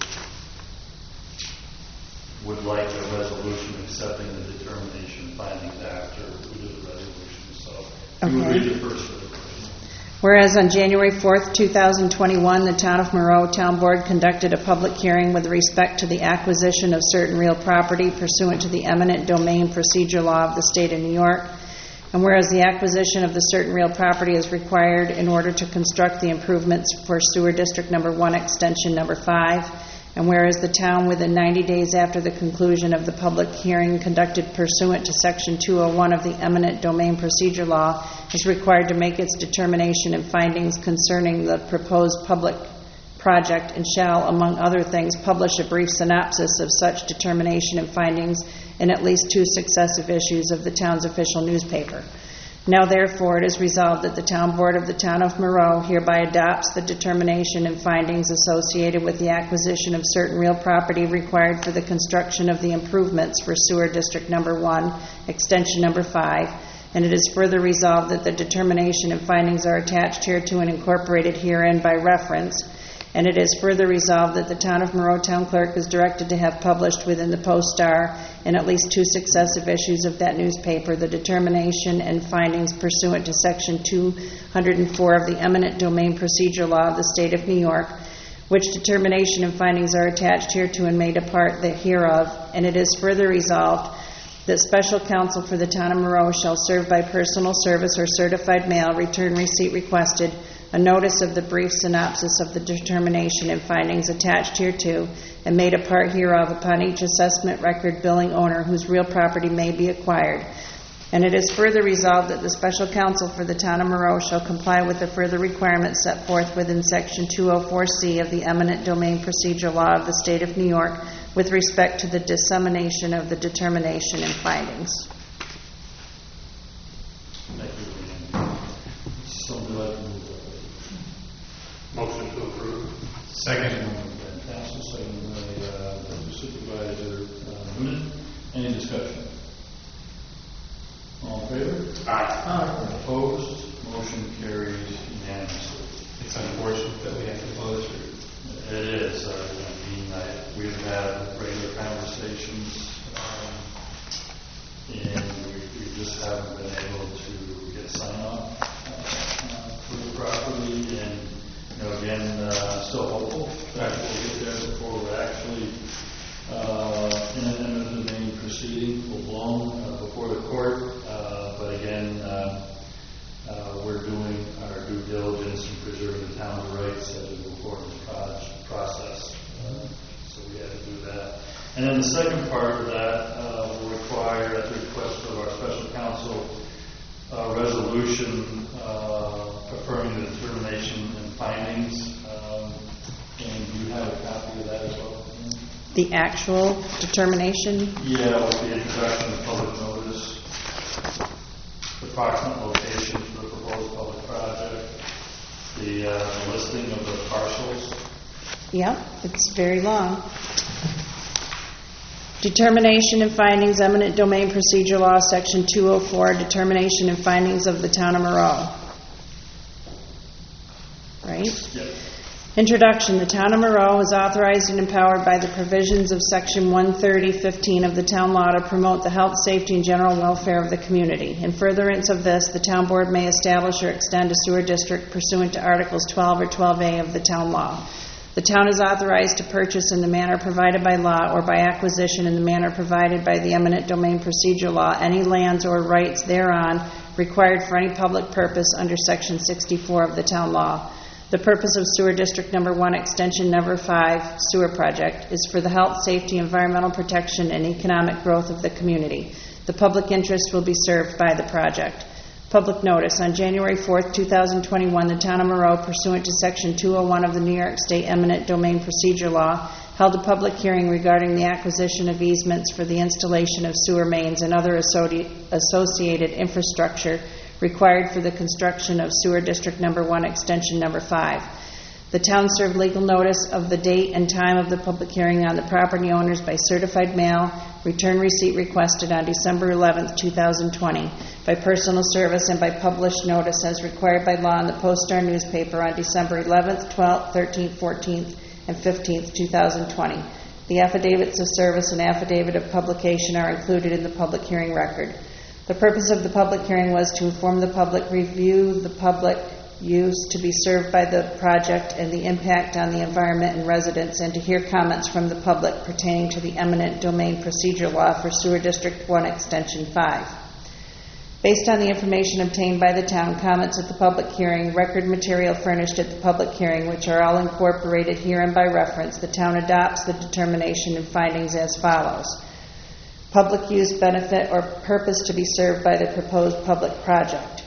B: would like a resolution accepting the determination and findings after we do the resolution. So you would
A: Okay.
B: read the first resolution.
A: Whereas on January fourth, two thousand twenty-one, the Town of Monroe Town Board conducted a public hearing with respect to the acquisition of certain real property pursuant to the eminent domain procedure law of the state of New York. And whereas the acquisition of the certain real property is required in order to construct the improvements for Sewer District Number One Extension Number Five, and whereas the town, within ninety days after the conclusion of the public hearing conducted pursuant to Section two oh one of the eminent domain procedure law, is required to make its determination and findings concerning the proposed public project, and shall, among other things, publish a brief synopsis of such determination and findings in at least two successive issues of the town's official newspaper. Now therefore it is resolved that the Town Board of the Town of Monroe hereby adopts the determination and findings associated with the acquisition of certain real property required for the construction of the improvements for Sewer District Number One, Extension Number Five, and it is further resolved that the determination and findings are attached hereto and incorporated herein by reference. And it is further resolved that the Town of Monroe Town Clerk is directed to have published within the Post-Star in at least two successive issues of that newspaper the determination and findings pursuant to Section two oh four of the eminent domain procedure law of the state of New York, which determination and findings are attached hereto and made a part hereof. And it is further resolved that special counsel for the Town of Monroe shall serve by personal service or certified mail, return receipt requested, a notice of the brief synopsis of the determination and findings attached hereto and made a part hereof upon each assessment record billing owner whose real property may be acquired. And it is further resolved that the special counsel for the Town of Monroe shall comply with the further requirements set forth within Section two oh four C of the eminent domain procedure law of the state of New York with respect to the dissemination of the determination and findings.
B: Thank you. Somebody like to move that?
E: Motion to approve.
D: Second.
B: Council, second by uh, the Supervisor uh, Noonan. Any discussion? All in favor?
E: Aye.
B: Opposed? Motion carries unanimously.
D: It's unfortunate that we have to blow through.
B: It is. Uh, I mean, I, we've had regular conversations, um, and we, we just haven't been able to get sign off uh, uh, for the property. And you know, again, uh, still hopeful that we'll get there before we're actually uh, in an eminent domain proceeding full blown uh, before the court. Uh, but again, uh, uh, we're doing our due diligence in preserving the town's rights as we move forward in this project process. Uh, so we had to do that. And then the second part of that uh, will require, at the request of our special counsel, a resolution uh, affirming the determination and findings. Um, and do you have a copy of that as well?
A: The actual determination?
B: Yeah, with the introduction of public notice, the approximate location for the proposed public project, the uh, listing of the parcels.
A: Yep, it's very long. Determination and findings, eminent domain procedure law, section two oh four, determination and findings of the town of Moreau. Right?
B: Yep.
A: Introduction. The town of Moreau is authorized and empowered by the provisions of section one thirty fifteen of the town law to promote the health, safety, and general welfare of the community. In furtherance of this, the town board may establish or extend a sewer district pursuant to articles twelve or twelve A of the town law. The town is authorized to purchase in the manner provided by law or by acquisition in the manner provided by the eminent domain procedure law any lands or rights thereon required for any public purpose under section sixty-four of the town law. The purpose of sewer district number one, extension number five, sewer project, is for the health, safety, environmental protection, and economic growth of the community. The public interest will be served by the project. Public notice. On January fourth, two thousand twenty-one, the town of Moreau, pursuant to section two oh one of the New York State Eminent Domain Procedure Law, held a public hearing regarding the acquisition of easements for the installation of sewer mains and other associated infrastructure required for the construction of sewer district number one, extension number five. The town served legal notice of the date and time of the public hearing on the property owners by certified mail, return receipt requested on December eleventh, two thousand twenty, by personal service and by published notice as required by law in the Post-Star newspaper on December eleventh, twelfth, thirteenth, fourteenth, and fifteenth, two thousand twenty. The affidavits of service and affidavit of publication are included in the public hearing record. The purpose of the public hearing was to inform the public, review the public use to be served by the project and the impact on the environment and residents, and to hear comments from the public pertaining to the eminent domain procedure law for sewer district one, extension five. Based on the information obtained by the town, comments at the public hearing, record material furnished at the public hearing, which are all incorporated herein by reference, the town adopts the determination and findings as follows. Public use, benefit, or purpose to be served by the proposed public project.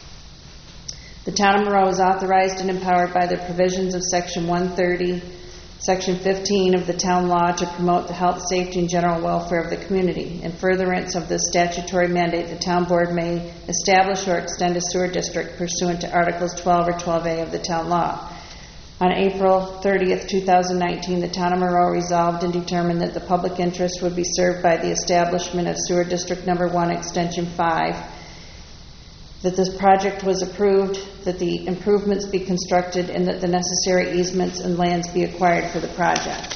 A: The town of Moreau is authorized and empowered by the provisions of section one thirty, section fifteen of the town law to promote the health, safety, and general welfare of the community. In furtherance of this statutory mandate, the town board may establish or extend a sewer district pursuant to articles twelve or twelve A of the town law. On April thirtieth, two thousand nineteen, the town of Moreau resolved and determined that the public interest would be served by the establishment of sewer district number one, extension five, that this project was approved, that the improvements be constructed, and that the necessary easements and lands be acquired for the project.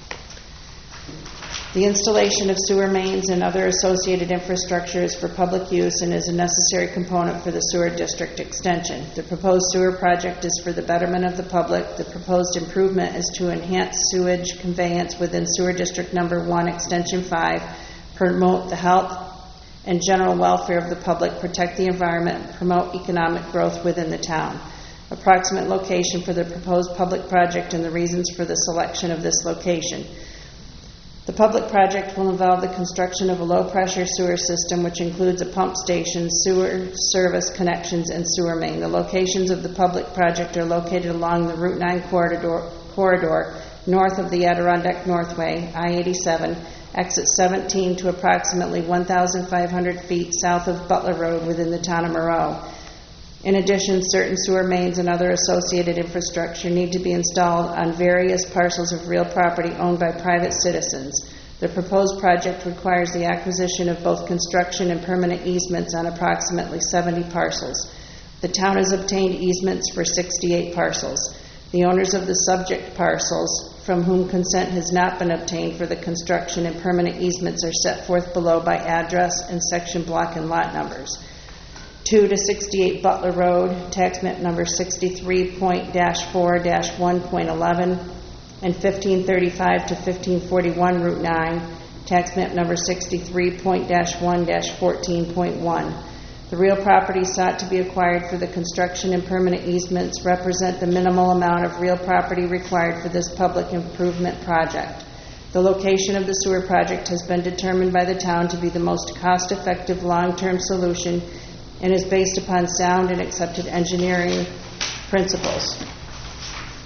A: The installation of sewer mains and other associated infrastructure is for public use and is a necessary component for the sewer district extension. The proposed sewer project is for the betterment of the public. The proposed improvement is to enhance sewage conveyance within sewer district number one, extension five, promote the health and general welfare of the public, protect the environment, and promote economic growth within the town. Approximate location for the proposed public project and the reasons for the selection of this location. The public project will involve the construction of a low-pressure sewer system, which includes a pump station, sewer service connections, and sewer main. The locations of the public project are located along the Route nine corridor, corridor north of the Adirondack Northway, I eighty-seven, exit seventeen to approximately one thousand five hundred feet south of Butler Road within the town of Moreau. In addition, certain sewer mains and other associated infrastructure need to be installed on various parcels of real property owned by private citizens. The proposed project requires the acquisition of both construction and permanent easements on approximately seventy parcels. The town has obtained easements for sixty-eight parcels. The owners of the subject parcels, from whom consent has not been obtained for the construction and permanent easements, are set forth below by address and section block and lot numbers. two to sixty-eight Butler Road, tax map number sixty-three point four dash one point eleven, and fifteen thirty-five to fifteen forty-one Route nine, tax map number sixty-three point one dash fourteen point one. The real properties sought to be acquired for the construction and permanent easements represent the minimal amount of real property required for this public improvement project. The location of the sewer project has been determined by the town to be the most cost-effective long-term solution and is based upon sound and accepted engineering principles.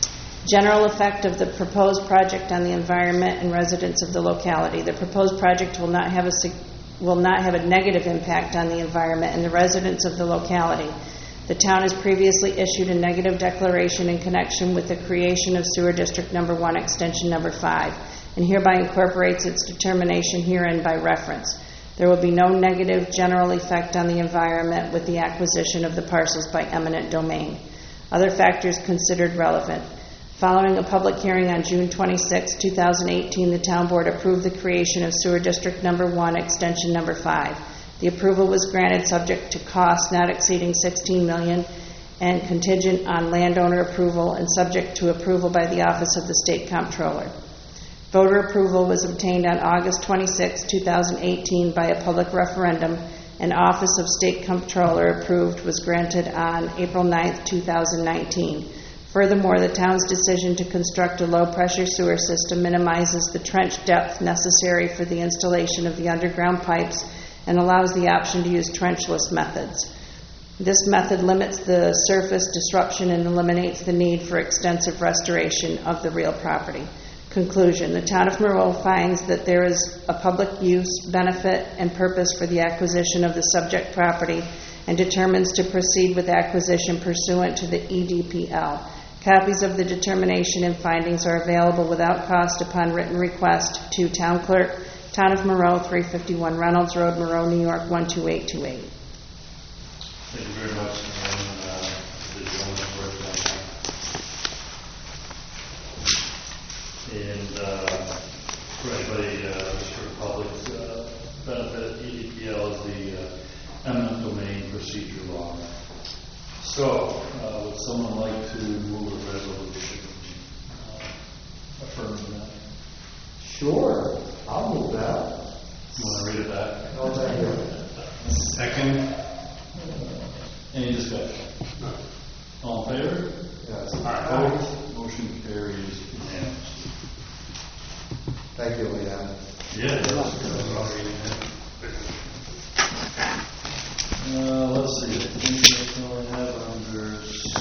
A: General effect of the proposed project on the environment and residents of the locality. The proposed project will not have a sig- will not have a negative impact on the environment and the residents of the locality. The town has previously issued a negative declaration in connection with the creation of Sewer District Number One, Extension Number Five, and hereby incorporates its determination herein by reference. There will be no negative general effect on the environment with the acquisition of the parcels by eminent domain. Other factors considered relevant. Following a public hearing on June twenty-sixth, two thousand eighteen, the Town Board approved the creation of Sewer District Number One, Extension Number Five. The approval was granted subject to costs not exceeding sixteen million dollars and contingent on landowner approval and subject to approval by the Office of the State Comptroller. Voter approval was obtained on August twenty-sixth, two thousand eighteen by a public referendum, and Office of State Comptroller approved was granted on April ninth, two thousand nineteen. Furthermore, the town's decision to construct a low-pressure sewer system minimizes the trench depth necessary for the installation of the underground pipes and allows the option to use trenchless methods. This method limits the surface disruption and eliminates the need for extensive restoration of the real property. Conclusion. The Town of Monroe finds that there is a public use, benefit, and purpose for the acquisition of the subject property and determines to proceed with acquisition pursuant to the E D P L. Copies of the determination and findings are available without cost upon written request to Town Clerk, Town of Monroe, three fifty-one Reynolds Road, Monroe, New York, one two eight two eight.
B: Thank you very much. And, uh, the gentleman's work on that. And uh, for anybody, uh, just for the public's uh, benefit, E D P L is the uh, eminent domain procedure law. So, uh, would someone like to move a resolution uh, affirming that?
C: Sure, I'll move that.
B: You want to read it back?
C: No, thank you.
D: Second.
B: Any discussion? All in favor?
C: Yes.
B: Opposed? Motion carries unanimously.
C: Thank you, Leanne.
B: Yeah. Uh, let's see, I think that's all I have under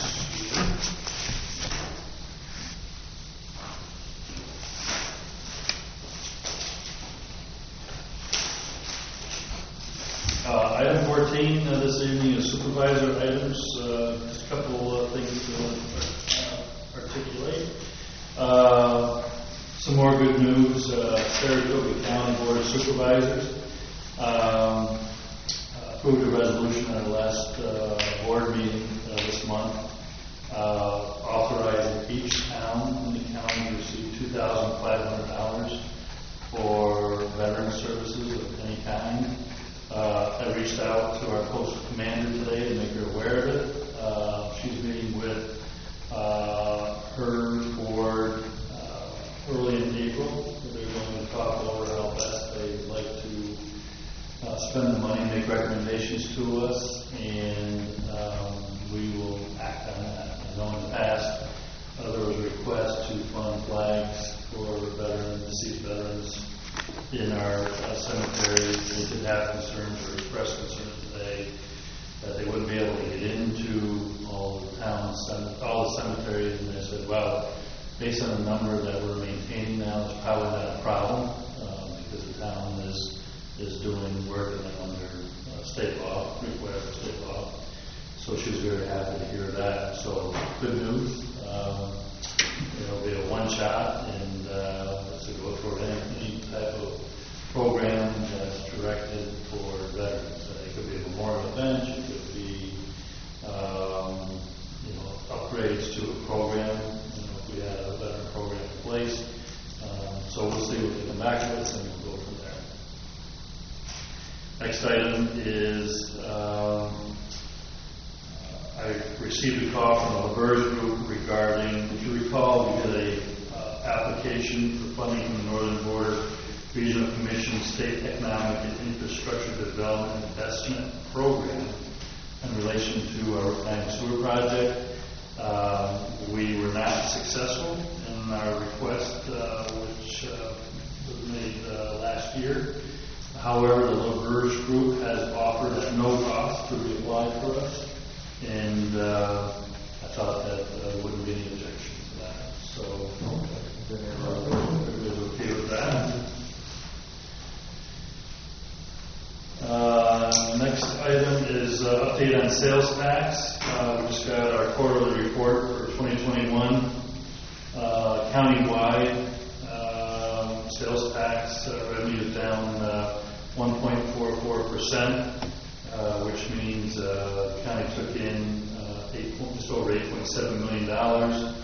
B: uh, item fourteen uh, this evening is supervisor items. Uh, just a couple of things to uh, articulate. Uh, some more good news. Uh, Saratoga County Board of Supervisors Um, approved a resolution at our last uh, board meeting uh, this month, uh, authorizing each town in the county to receive two thousand five hundred dollars for veteran services of any kind. Uh, I reached out to our postal commander today to make her aware of it. Uh, she's meeting with uh, her board uh, early in April. They're going to talk over how best they'd like to Uh, spend the money, make recommendations to us, and um, we will act on that. I know in the past uh, there was a request to fund flags for veterans, deceased veterans in our uh, cemeteries. They did have concerns or expressed concerns today that they wouldn't be able to get into all the towns, all the cemeteries, and they said, well, based on the number that we're maintaining now, it's probably not a problem uh, because the town is is doing work under uh, state law, required state law. So she was very happy to hear that. So good news. Um, it'll be a one shot, and uh, it's to go toward any, any type of program that's directed for veterans. Uh, it could be a memorial bench. It could be um, you know upgrades to a program. You know, if we had a veteran program in place. Um, so we'll see what they come back with, and we'll go from there. Next item is um, I received a call from the LaBerge Group regarding, if you recall, we did a uh, application for funding from the Northern Border Regional Commission State Economic and Infrastructure Development Investment Program in relation to our Rook Sewer Project. Uh, we were not successful in our request, uh, which uh, was made uh, last year. However, the LaBerge Group has offered at no cost to reapply for us, and uh, I thought that uh, wouldn't be any objection to that. So sales tax, uh, we just got our quarterly report for twenty twenty-one. Uh, countywide, uh, sales tax uh, revenue is down uh, one point four four percent, uh, which means uh, the county took in uh, eight, just over eight point seven million dollars.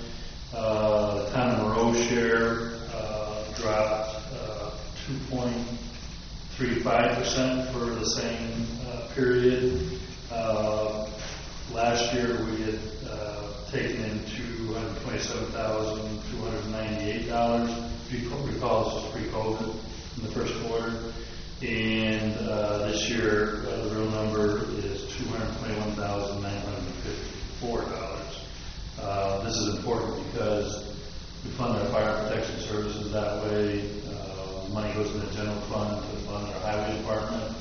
B: Uh, the town of Monroe share uh, dropped uh, two point three five percent for the same uh, period. Uh, last year we had uh, taken in two hundred twenty-seven thousand two hundred ninety-eight dollars. If you recall, this was pre-COVID in the first quarter. And uh, this year, uh, the real number is two hundred twenty-one thousand nine hundred fifty-four dollars. Uh, this is important because we fund our fire protection services that way. Uh, money goes in the general fund to fund our highway department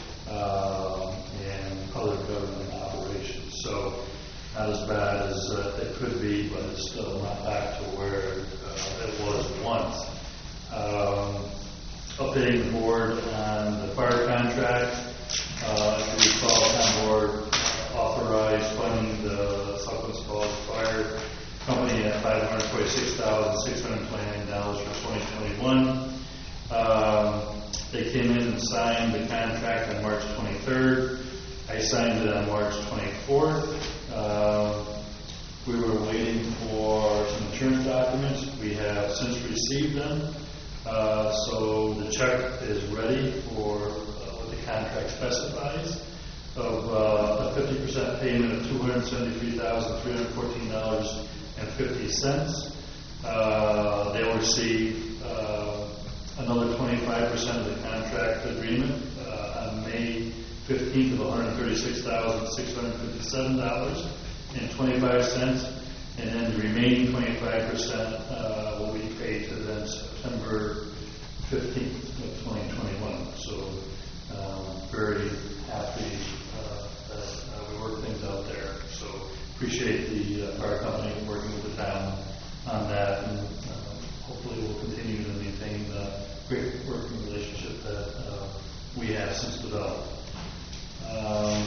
B: uh, and other government operations. So not as bad as uh, it could be, but it's still not back to where uh, it was once. Um, updating the board on the fire contract. Uh, if you recall, the town board authorized funding the Southwest Falls Fire Company at five hundred forty-six thousand six hundred twenty-nine dollars for twenty twenty-one. Um, they came in and signed the contract on March twenty-third. I signed it on March twenty-fourth. Uh, we were waiting for some insurance documents. We have since received them. Uh, so the check is ready for uh, what the contract specifies of uh, a fifty percent payment of two hundred seventy-three thousand three hundred fourteen dollars and fifty cents. Uh, they'll receive uh, another twenty-five percent of the contract agreement uh, on May fifteenth of one hundred thirty-six thousand six hundred fifty-seven dollars and twenty-five cents. And then the remaining twenty-five percent uh, will be paid to them September fifteenth of twenty twenty-one. So um, very happy uh, that uh, we work things out there. So appreciate the uh, fire company working with the town on that, and uh, hopefully we'll continue to maintain the great working relationship that uh, we have since developed. Um,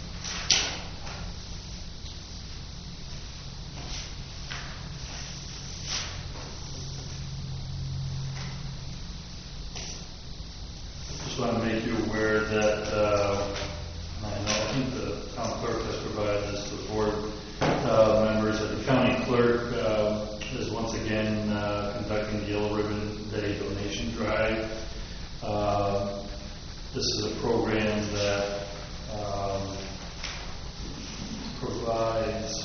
B: Just want to make you aware that uh, I know I think the town clerk has provided this to the board uh, members that the county clerk uh, is once again uh, conducting the Yellow Ribbon Day donation drive. Uh, this is a program that um, provides.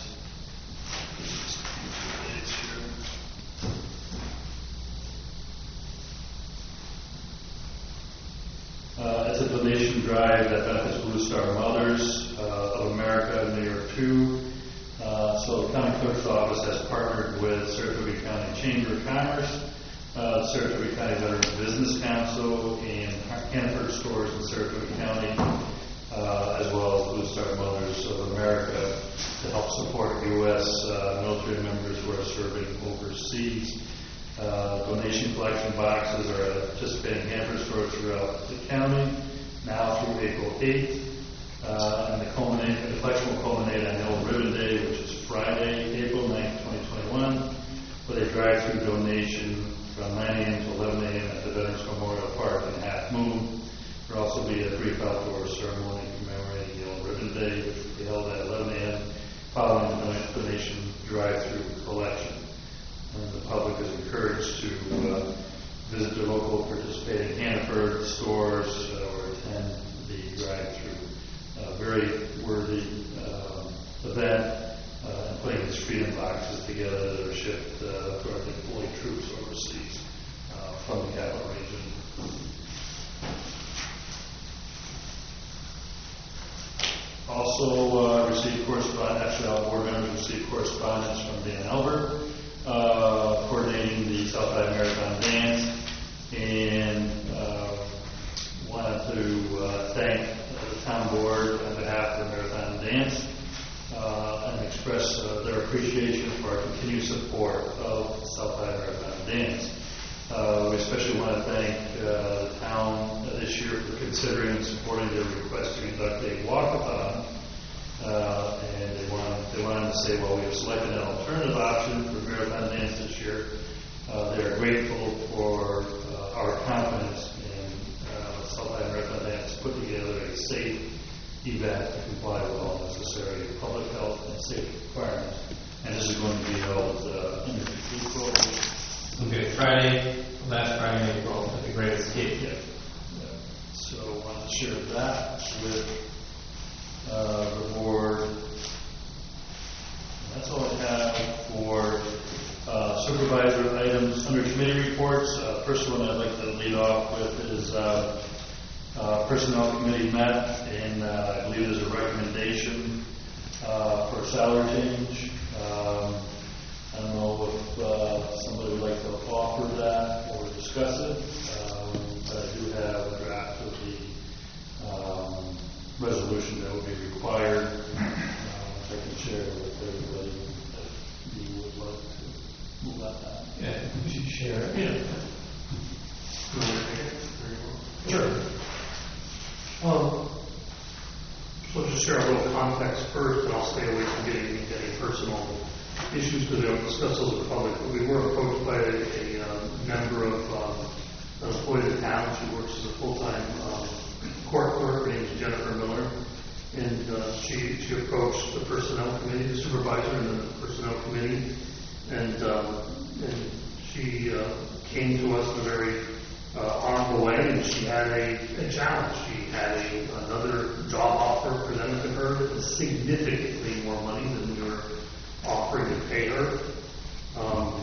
B: Uh, it's a donation drive that benefits Blue Star Mothers uh, of America, New York two. Uh, so the county clerk's office has partnered with Saratoga County Chamber of Commerce, uh, Saratoga County Veterans Business Council, and Hanford Stores in Saratoga County, uh, as well as Blue Star Mothers of America, to help support U S uh, military members who are serving overseas. Uh, donation collection boxes are at participating Hanford stores throughout the county now through April eighth. Uh, and the, culminate, the collection will culminate on Yellow Ribbon Day, which is Friday, April ninth, twenty twenty-one, with a drive-through donation from nine a.m. to eleven a.m. at the Veterans Memorial Park in Half Moon. There will also be a brief outdoor ceremony commemorating Yellow Ribbon Day, which will be held at eleven a.m. following the donation drive-through collection. And the public is encouraged to uh, visit their local participating Hanford stores uh, or attend the drive-through. Uh, very worthy uh, event, uh, and putting these freedom boxes together that are shipped uh, to our deployed troops overseas uh, from the capital region. Also uh, received correspondence, actually all board members received correspondence from Dan Albert, uh, coordinating the Southside Marathon Dance, and uh, wanted to uh, thank the town board on behalf of the Marathon Dance uh, and express uh, their appreciation for our continued support of the Southside Marathon Dance. Uh, we especially want to thank uh, the town this year for considering and supporting their request to conduct a walkathon Uh, and they wanted, they wanted to say, well, we have selected an alternative option for marathon dance this year. Uh, they are grateful for uh, our confidence in uh, South High Marathon Dance to put together a safe event to comply with all necessary public health and safety requirements. And this is going to be held uh, in April.
D: Okay, Friday, last Friday in April at the Great Escape.
B: Yeah. Yeah. So I want to share that with uh, the board. And that's all I have for uh, supervisor items under committee reports. Uh, first one I'd like to lead off with is uh, uh, Personnel Committee met, and uh, I believe there's a recommendation uh, for a salary change. Um, I don't know if uh, somebody would like to offer that or discuss it, um, but I do have a draft of the um, resolution that would be required. Um, I can share with everybody if you would like to move on that.
D: Yeah, we should share it.
B: Yeah.
E: You want to take it? Very well.
B: Sure.
E: Um, so just share a little context first, and I'll stay away from getting into any personal issues because we don't discuss those in public. But we were approached by a, a uh, member of um, an employee of the town. She works as a full-time um, court clerk. Her name is Jennifer Miller, and uh, she she approached the personnel committee, the supervisor, and the personnel committee, and um, and she uh, came to us in a very uh, honorable way, and she had a, a challenge. She had a, another job offer presented to her that was significantly more money than we were offering to pay her. Um,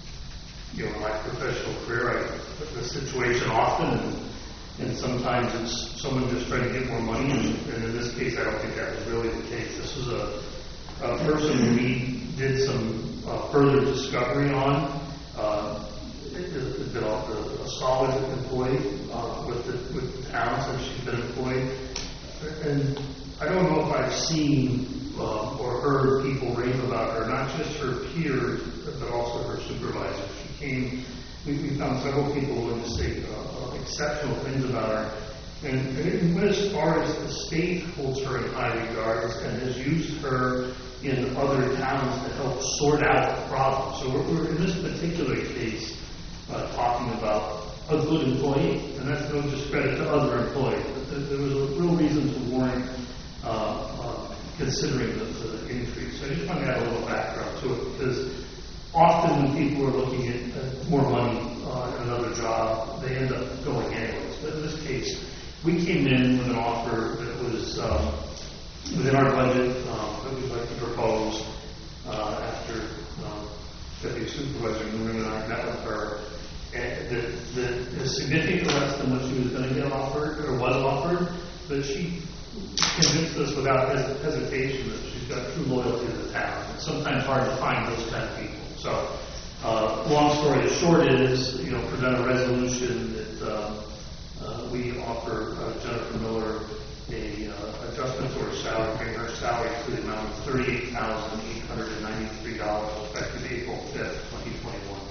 E: you know, in my professional career, I put in this situation often, and, and sometimes it's someone just trying to get more money, and, and in this case, I don't think that was really the case. This was a, a person who we did some uh, further discovery on. Uh, has been a, a solid employee uh, with the with the town since she's been employed, and I don't know if I've seen uh, or heard people rave about her, not just her peers, but also her supervisor. She came. We, we found several people who would say uh, exceptional things about her, and, and it went as far as the state holds her in high regards and has used her in other towns to help sort out problems. So we're, we're in this particular case. Uh, talking about a good employee, and that's no discredit to other employees. But there, there was a real reason to warrant uh, uh, considering the, the increase. So I just want to add a little background to it, because often when people are looking at uh, more money uh, in another job, they end up going anyways. But in this case, we came in with an offer that was um, within our budget um, that we'd like to propose uh, after um, Deputy Supervisor Newman and I met with her. And that, that is significantly less than what she was going to get offered or was offered, but she convinced us without hes- hesitation that she's got true loyalty to the town. It's sometimes hard to find those kind of people. So, uh, long story short is, you know, present a resolution that um, uh, we offer uh, Jennifer Miller a uh, adjustment to her salary, bring her salary to the amount of thirty-eight thousand eight hundred ninety-three dollars effective April fifth, twenty twenty-one.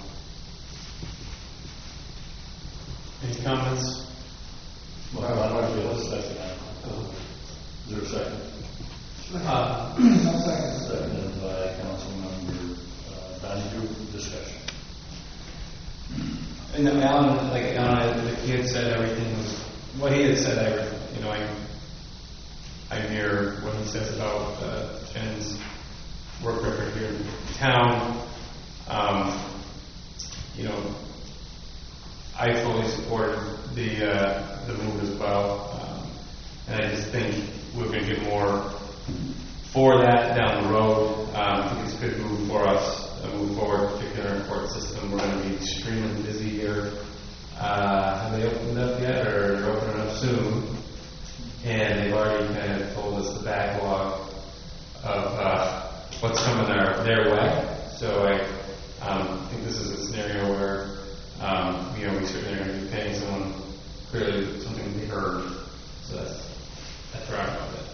D: Any comments?
B: Well, I don't know if there's a second. Is there a second?
D: Uh,
B: Seconded by Councilmember uh, Donahue. Discussion.
D: and then Alan, like Alan, like he had said everything was, what he had said, everything. You know, I, I mirror what he says about uh, Jen's work record here in town. Um, you know, I fully support the uh, the move as well, um, and I just think we're going to get more for that down the road. Um, I think it's a good move for us, a move forward, particularly in our court system. We're going to be extremely busy here. Uh, have they opened up yet, or they're opening up soon? And they've already kind of told us the backlog of uh, what's coming their their way. So I um, think this is a scenario where. Um, you know, we certainly are going to be paying someone clearly something to be heard. So that's, that's where I'm at with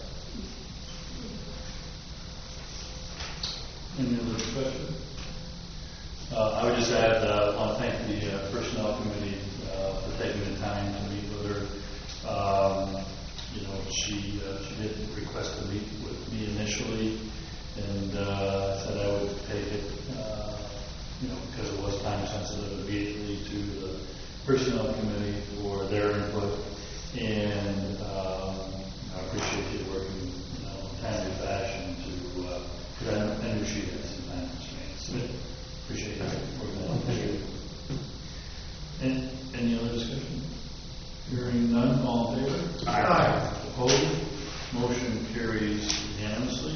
D: it.
B: Any other discussion? Uh, I would just add, uh, I want to thank the uh, Personnel Committee uh, for taking the time to meet with her. Um, you know, she, uh, she did request to meet with me initially, and, uh, said I would take it, uh, you know, because it was time sensitive, immediately to the personnel committee for their input, and, um, I appreciate you working, you know, in a timely fashion to, uh, because I, I knew she had some time constraints, so appreciate you working that out. And any other discussion? Hearing none, all in favor?
E: Aye.
B: Opposed? Motion carries unanimously.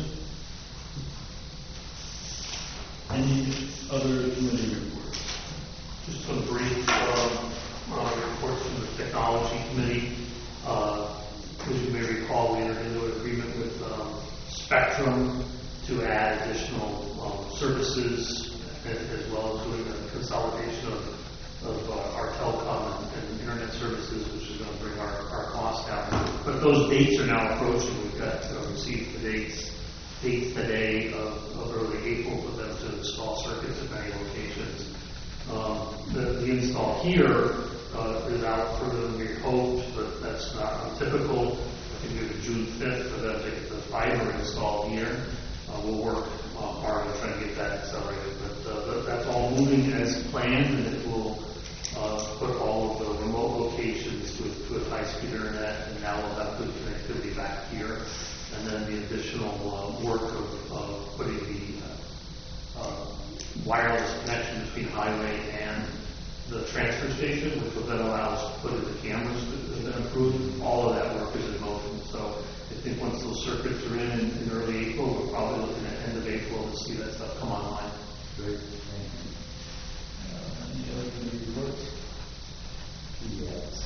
B: Any other committee reports?
E: Just some brief um, uh, reports from the Technology Committee. Uh, As you may recall, we entered into an agreement with um, Spectrum to add additional um, services, as, as well as doing a consolidation of, of uh, our telecom and, and internet services, which is going to bring our, our costs down. But those dates are now approaching. We've got uh, received the dates dates today of, of early April for them to install circuits at many locations. Um, the, the install here uh, is out further than we hoped, but that's not untypical. I think it was June fifth for them to get the fiber installed here. Uh, we'll work uh, hard to try to get that accelerated, but uh, that's all moving as planned, and it will uh, put all of the remote locations with, with high-speed internet, and now we'll have good connectivity back here. And then the additional uh, work of uh, putting the uh, uh, wireless connection between highway and the transfer station, which will then allow us to put in the cameras that have been approved. All of that work is in motion. So I think once those circuits are in in, in early April, we're probably looking at end of April to see that stuff come online.
C: Great, thank you. Uh, any other committee reports? Yes.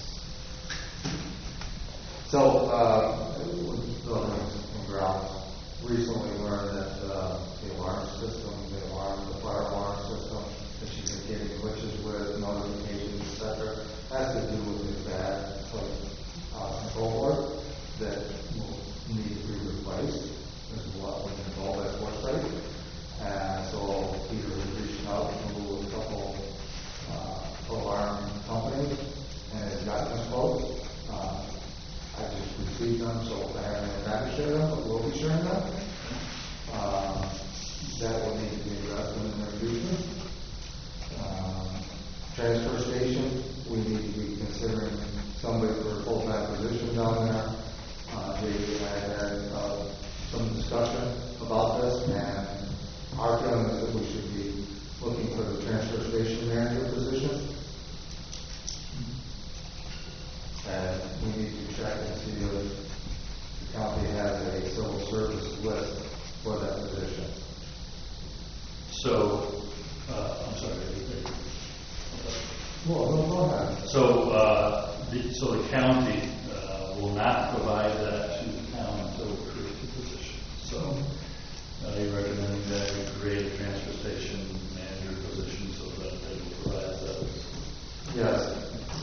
C: So, uh, buildings and grounds recently learned that uh, the alarm system, the alarm, the fire alarm system that she's been getting glitches with, notifications, et cetera, has to do with the bad like, uh, control board that will need to be replaced. This is what we installed at Foresight. And so Peter was reaching out to a couple uh, alarm companies and has gotten us quotes. Uh, I just received them, so I haven't had to share them, but we'll be sharing them. Um, that will need to be addressed in the near future. Um, transfer station, we need to be considering somebody for a full-time position down there. Uh, J D and I had uh, some discussion about this, and our feeling is that we should be looking for the transfer station manager position. And we need to check and see if the county has a civil service list for that position.
B: So, uh, I'm sorry.
C: Well, no, go ahead.
B: So, uh, the, so the county uh, will not provide that to the town until we create the position. So, uh, you recommend that we create a transfer station manager position so that they will provide those?
C: Yes.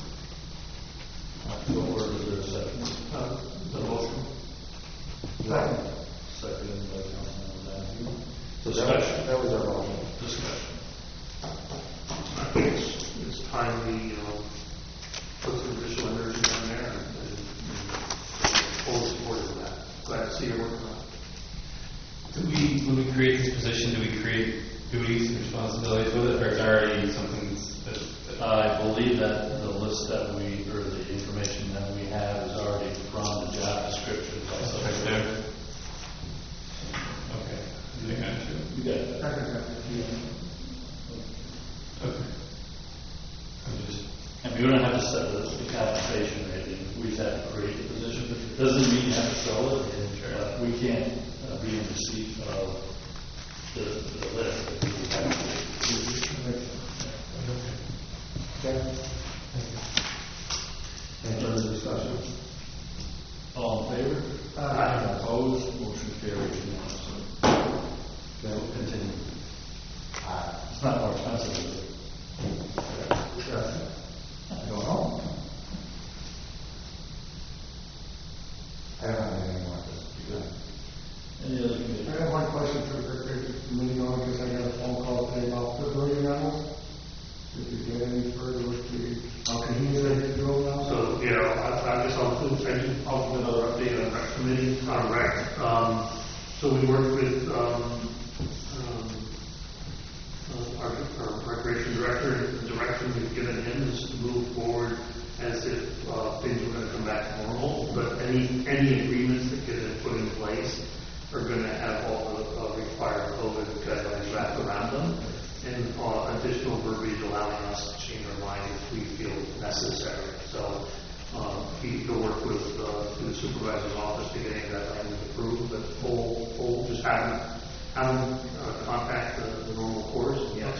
B: So, where is there a second?
E: Uh, the motion.
C: Second.
B: Second by Councilmember Matthew.
C: So that,
B: Discussion.
C: that was our motion.
B: Discussion.
E: I think it's, it's time we uh, put some additional energy down there and, and, and fully supportive of that. Glad to see you working on it.
D: Do we, when we create this position, do we create duties and responsibilities with it, or is it already something that, that
B: I believe that the list that we, or the information that we have is already from the job description.
D: that's right there? Okay. I got you.
B: You got it.
F: I think that, yeah.
D: Okay. I'm just,
B: And we don't have to set the, the compensation rating. We just have to create the position. Doesn't mean you have to fill it. Uh, we can't uh, be in receipt of the, the list. We have to.
C: Okay. Any further discussion?
B: All in favor?
F: Aye.
B: Opposed? Motion carries unanimously. Okay, we'll continue.
C: Aye.
B: It's not more expensive, is it?
C: Yes. I don't know. I don't have anything like this. You good?
B: Any other committee?
F: I have one question for the committee on, because I got a phone call today about the building rentals. Did you get any further with the, okay, he's ready to go now?
E: So, yeah, I, I guess I'll include, I do, I'll give another update we worked with um, um, uh, our, our recreation director, and the direction we've given him is to move forward as if uh, things were going to come back to normal. But any any agreements that get put in place are going to have all the uh, required COVID guidelines wrapped around them, and uh, additional verbiage allowing us to change our mind if we feel necessary. So um, he will work with uh, the supervisor's office to get any of that language approved, but we'll, we'll just have him, have him uh, contact the, the normal course. Yes.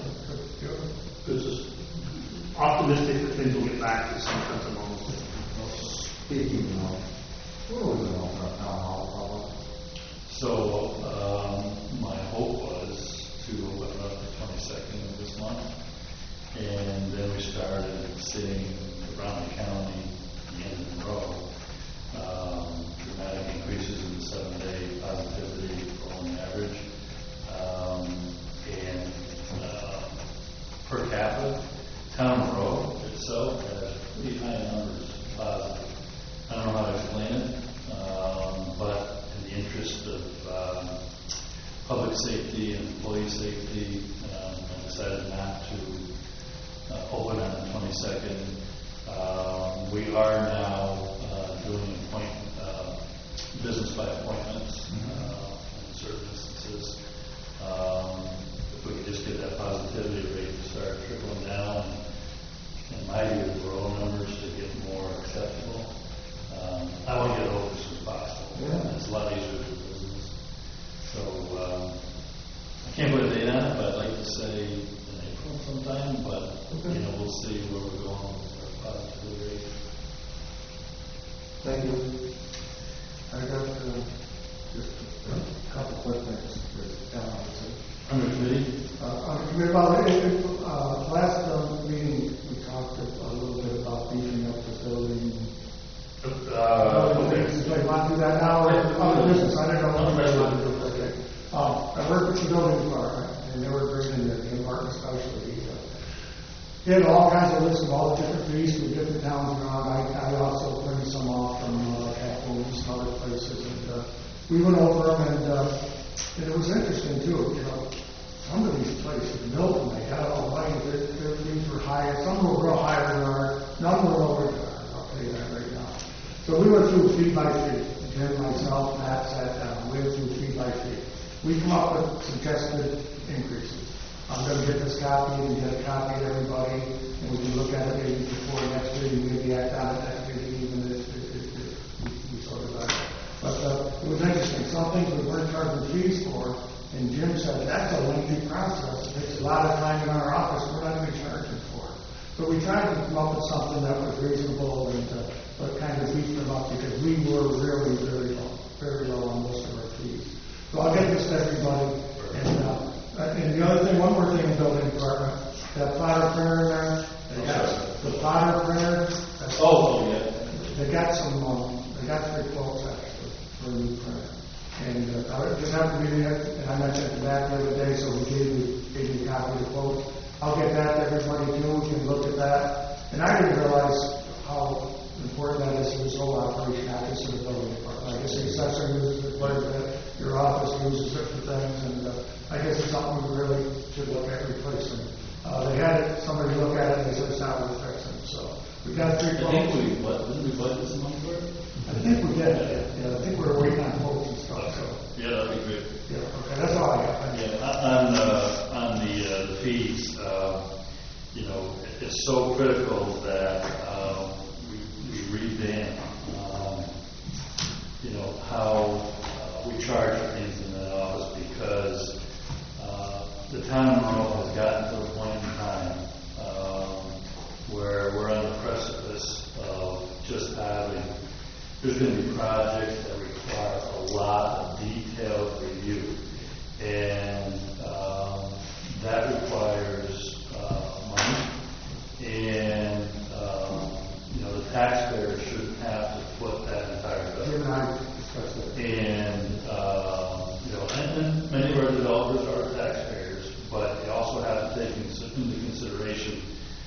E: This is optimistic that things will get back to some sense of normalcy.
C: Speaking of, what was it on our town hall public?
B: So, um, my hope was to open up the twenty-second of this month, and then we started seeing around the county, and in the row, um, dramatic increases in the seven-day positivity rolling average, um, and uh, per capita, town row itself has pretty high numbers positive. I don't know how to explain it, um, but in the interest of um, public safety and employee safety, um, I decided not to uh, open on the twenty-second. Um, we are now uh, doing appoint, uh, business by appointments uh, in certain instances. Um, if we could just get that positivity rate to start trickling down, in my view, the roll numbers to get more acceptable. Um, I want to get it over as soon as possible.
C: Yeah.
B: It's a lot easier to do business. So um, I can't put a date on it, but I'd like to say in April sometime. But
C: Okay.
B: you know, we'll see where we're going with our positivity rate.
C: Thank you. I got uh, just a couple quick things for Alan to say.
B: Under committee,
F: Uh, on the committee, well, it- it, uh, last uh, meeting, we talked a a little bit about beefing up the building.
B: uh, okay.
F: Do you want to do that now, or other business? I don't know what you want to do. Okay. Um, I worked with the building department, and they were bringing the the apartment especially. uh, They had all kinds of lists of all the different fees from different towns around. I, I also printed some off from uh, Capitol and some other places, and uh, we went over them, and, uh, and it was interesting too. You know, some of these places, Milton, they had all the money. Their, their fees were higher. Some were real higher than ours. None were lower than ours. I'll tell you that right now. So we went through fee by fee. Jim, myself, Matt sat down. We went through fee by fee. We come up with suggested increases. I'm going to get this copy and get a copy to everybody, and we can look at it maybe before next meeting, maybe act on it next meeting, even if, if, if, if we, we sort of like it. But uh, it was interesting. Some things we weren't charging fees for, and Jim said that's a lengthy process. It takes a lot of time in our office. We're not going to be charging for it. So we tried to come up with something that was reasonable and uh, but kind of beefed them up because we were really, very low, very low on most of our fees. So I'll get this to everybody. And, uh, and the other thing, one more thing in the building department, that plotter printer there, they got the plotter printer. that's-
B: Oh, yeah.
F: They got some, um, they got three quotes actually for a new printer. And uh, I just happened to be there, and I mentioned that the other day, so we gave you, gave you a copy of the quotes. I'll get that to everybody too, we can look at that. And I didn't realize how important that is to this whole operation, not just in the building department. I guess the assessor uses it quite a bit, your office uses it for things, and uh, I guess it's something we really should look at replacing. Uh, they had it, somebody look at it, and they said it's not worth fixing, so we got three
B: I think
F: quotes.
B: we, what, didn't we budget some money for it?
F: I think we did, yeah, I think we were waiting on quotes and stuff, so,
B: Yeah, that'd be great.
F: yeah, okay, that's all I got.
B: Yeah, on, uh, on the, uh, the fees, uh, you know, it- it's so critical that, um, we, we revamp, um, you know, how, uh, we charge for things in the office because, uh, the town of Monroe has gotten to a point in time, um, where we're on the precipice of just having, there's going to be projects that require a lot of detailed review. And um, that requires uh, money. And, um, you know, the taxpayer shouldn't have to foot that entire bill.
F: Jim and I discussed it.
B: And, um, you know, and, and many of our developers are taxpayers, but you also have to take into consideration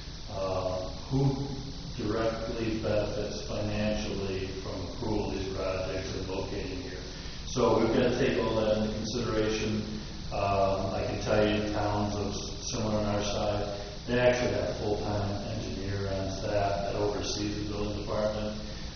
B: uh, who directly benefits financially from approval of these projects and locating here. So we've got to take all that into consideration. Um, I can tell you towns of similar on our side, they actually have a full-time engineer on staff that oversees the building department.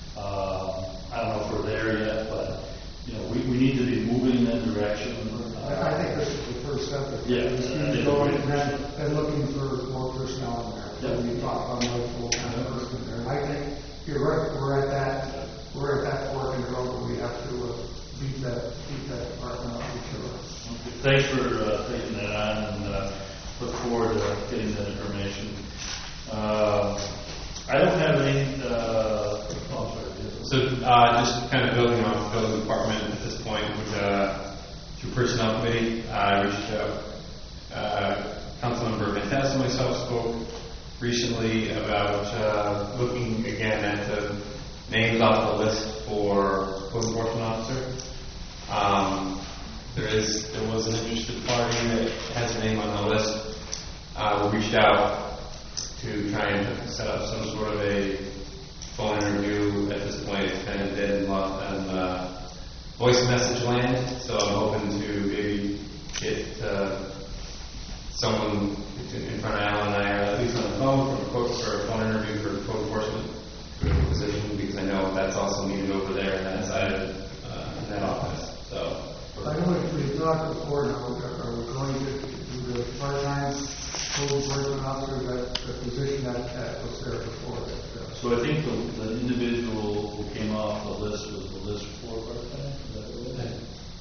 B: Um, I don't know if we're there yet, but you know, we, we need to be moving in that direction.
F: I, I think this is the first step. That
B: Yeah,
F: is
B: I think
F: going
B: we-
F: and, and looking for more personnel in there.
B: Yep.
F: We talk about another full-time person in there. And I think you're right. We're at that. We're at that fork in the road where we have to uh, beat that beat that department up for sure.
B: Okay. Thanks for uh, taking that on, and uh, look forward to getting that information. Uh, I don't have any. Uh, oh, sorry.
D: So uh, just kind of building off the building department at this point, with, uh, through personnel committee, I reached out. Uh, Councilmember Van Tass and myself spoke recently about uh, looking again at the names off the list for code enforcement officer. Um, there is there was an interested party that has a name on the list. Uh, we reached out to try and set up some sort of a phone interview. At this point, it's kind of dead and locked on uh, voice message land. So I'm hoping to maybe get uh, someone in front of Alan and I, or at least on the phone, for a, quote, for a phone interview for code enforcement position, because I know that's also needed over there on that side of uh, in that office. So.
F: I know if we talked before now, are we going to do the part-time code enforcement officer, that the position that, that was there before? That, uh,
B: So I think the, the individual who came off the list was the list for part-time. Is that what it was?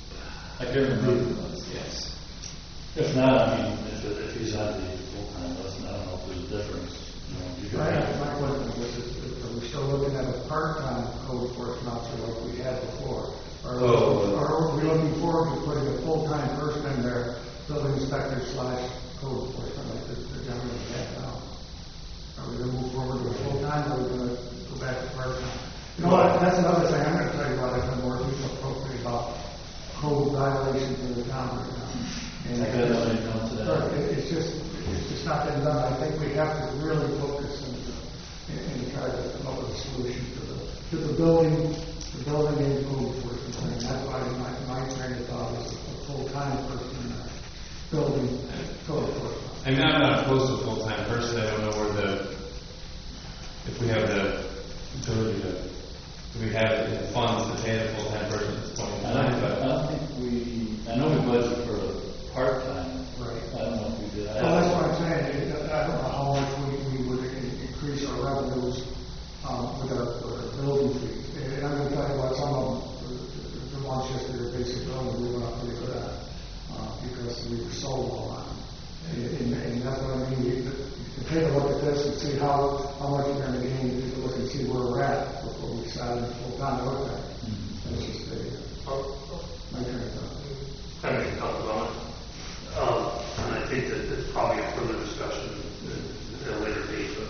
B: I can't remember. Who it was. Yes. If not, I mean, if, if he's on the full-time list, I don't know if there's a difference. You know, you could
F: My,
B: have-
F: my question is, is, are we still looking at a part-time code enforcement officer like we had before? Or,
B: Oh,
F: or are we looking forward to putting a full-time person in there, building inspector slash code enforcement like the, the gentleman we have now? Are we going to move forward to a full-time, or are we going to go back to part-time? You know what, that's another thing I'm going to tell you about. I've been more appropriate about code violations in the town right now. And
B: I got nothing to come to that.
F: Right, it- it's just, it's just not been done. I think we have to really focus and, and, and try to come up with a solution to the, to the building, the building and code enforcement thing. That's why my, my train of thought is a full-time person in the building code enforcement.
D: I mean, I'm not opposed to a full-time person. I don't know where the, if we have the ability to, do we have the funds to pay the full-time person at this point in
B: I don't,
D: time?
B: I
D: But
B: don't think we, I know we budgeted for a part-time.
F: Right.
B: I don't know if we did. I
F: Well, that's
B: don't-
F: what I'm saying. I don't know how much we, we would in- increase our revenues um, with our, with our building fees. And I'm going to tell you what, some of them, the, the, the ones yesterday, basic building, we went up pretty good at uh, because we were so low on. And, and, and that's what I mean. You, you take a look at this and see how, how much we're going to gain. Take a look and see where we're at before we decide on full-time to look at it. That's just a, my train of thought.
E: Kind of talked about it. Um, and I think that it's probably a further discussion at a later date, but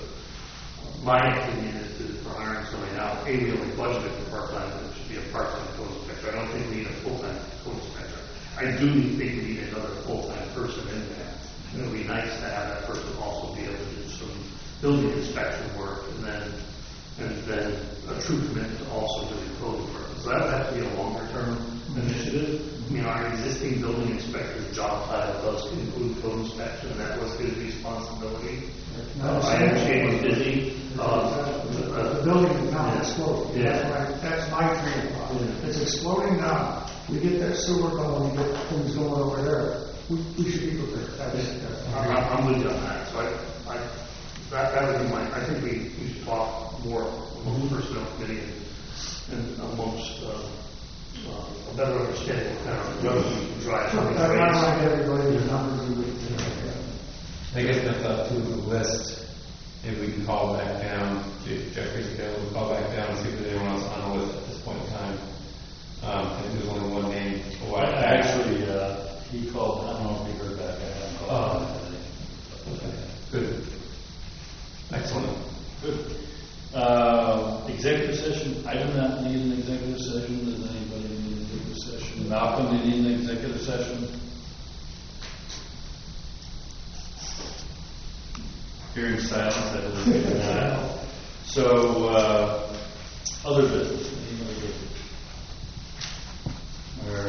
E: my opinion is that for hiring somebody now, A, we only budgeted for part-time, but it should be a part-time code inspector. I don't think we need a full-time code inspector. I do think we need another full-time person in there. It would be nice to have that person also be able to do some building inspection work, and then, and then a true commitment to also doing code work. So that would have to be a longer-term initiative. You know, our existing building inspector's job title does include code inspection, and that was his responsibility. Uh, I understand he's busy. Uh,
F: The,
E: uh,
F: the building in town is exploding.
E: Yeah.
F: That's, my, that's my train of thought.
E: Yeah.
F: It's exploding now. We get that sewer going, we get things going over there. We, we should be prepared. That's, that's
E: I'm, I'm with you on that. So I, I, that, that would be my, I think we, we should talk more among the personnel committee and, and amongst, uh, uh, a better understanding of kind of revenue we can drive.
F: I
E: how many
F: don't
E: trades.
F: like everybody the numbers and we, you know,
D: I guess that's up to the list. If we can call back down, if Jeffrey's available, call back down and see if there's anyone else on the list at this point in time. Um, I think there's only one name. a while
B: I-
D: back.
B: Actually, uh, he called, I don't know if he heard back, I haven't called.
D: Oh. Okay, good. Excellent.
B: Good. Uh, executive session, I do not need an executive session. Does anybody need an executive session? Malcolm, do you need an executive session? Hearing silence, I believe we do not. So, uh, other business. Any other business? All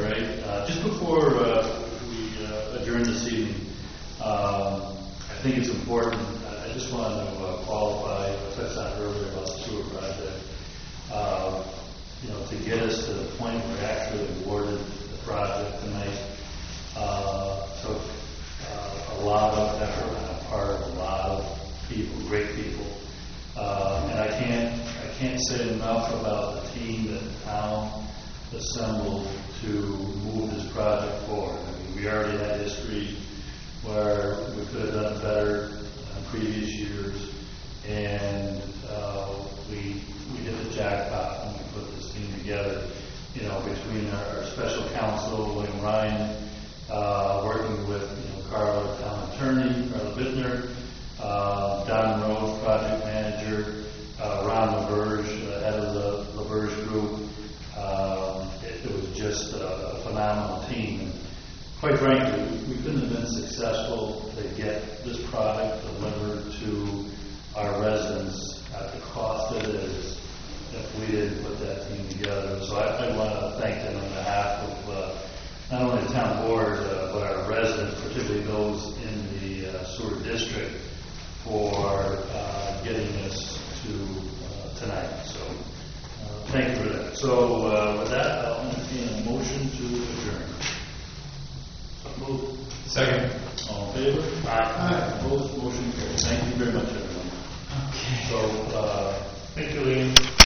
B: Um, I think it's important, I I just wanted to uh, qualify, I touched on earlier about the sewer project, uh, you know, to get us to the point where we actually awarded the project tonight, uh, took uh, a lot of effort on the part of a lot of people, great people. Uh, and I can't, I can't say enough about the team that the town assembled to move this project forward. I mean, we already had history where we could have done better in previous years, and uh, we we hit the jackpot when we put this team together. You know, between our, our special counsel, William Ryan, uh, working with you know Carla, town attorney, Carla Bittner, uh, Don Rose, project manager, uh, Ron LaBerge, uh, head of the LaBerge group. Um, it, it was just a, a phenomenal team. And quite frankly, we couldn't have been successful to get this product delivered to our residents at the cost it is if we didn't put that team together. So I, I want to thank them on behalf of uh, not only the town board, uh, but our residents, particularly those in the uh, sewer district, for uh, getting us to uh, tonight. So uh, thank you for that. So uh, with that, I'll entertain a motion to adjourn. So moved.
D: Second.
B: All in favor? Aye. Opposed? Motion carries. Thank you very much, everyone.
D: Okay.
B: So, uh,
E: Thank you, Liam.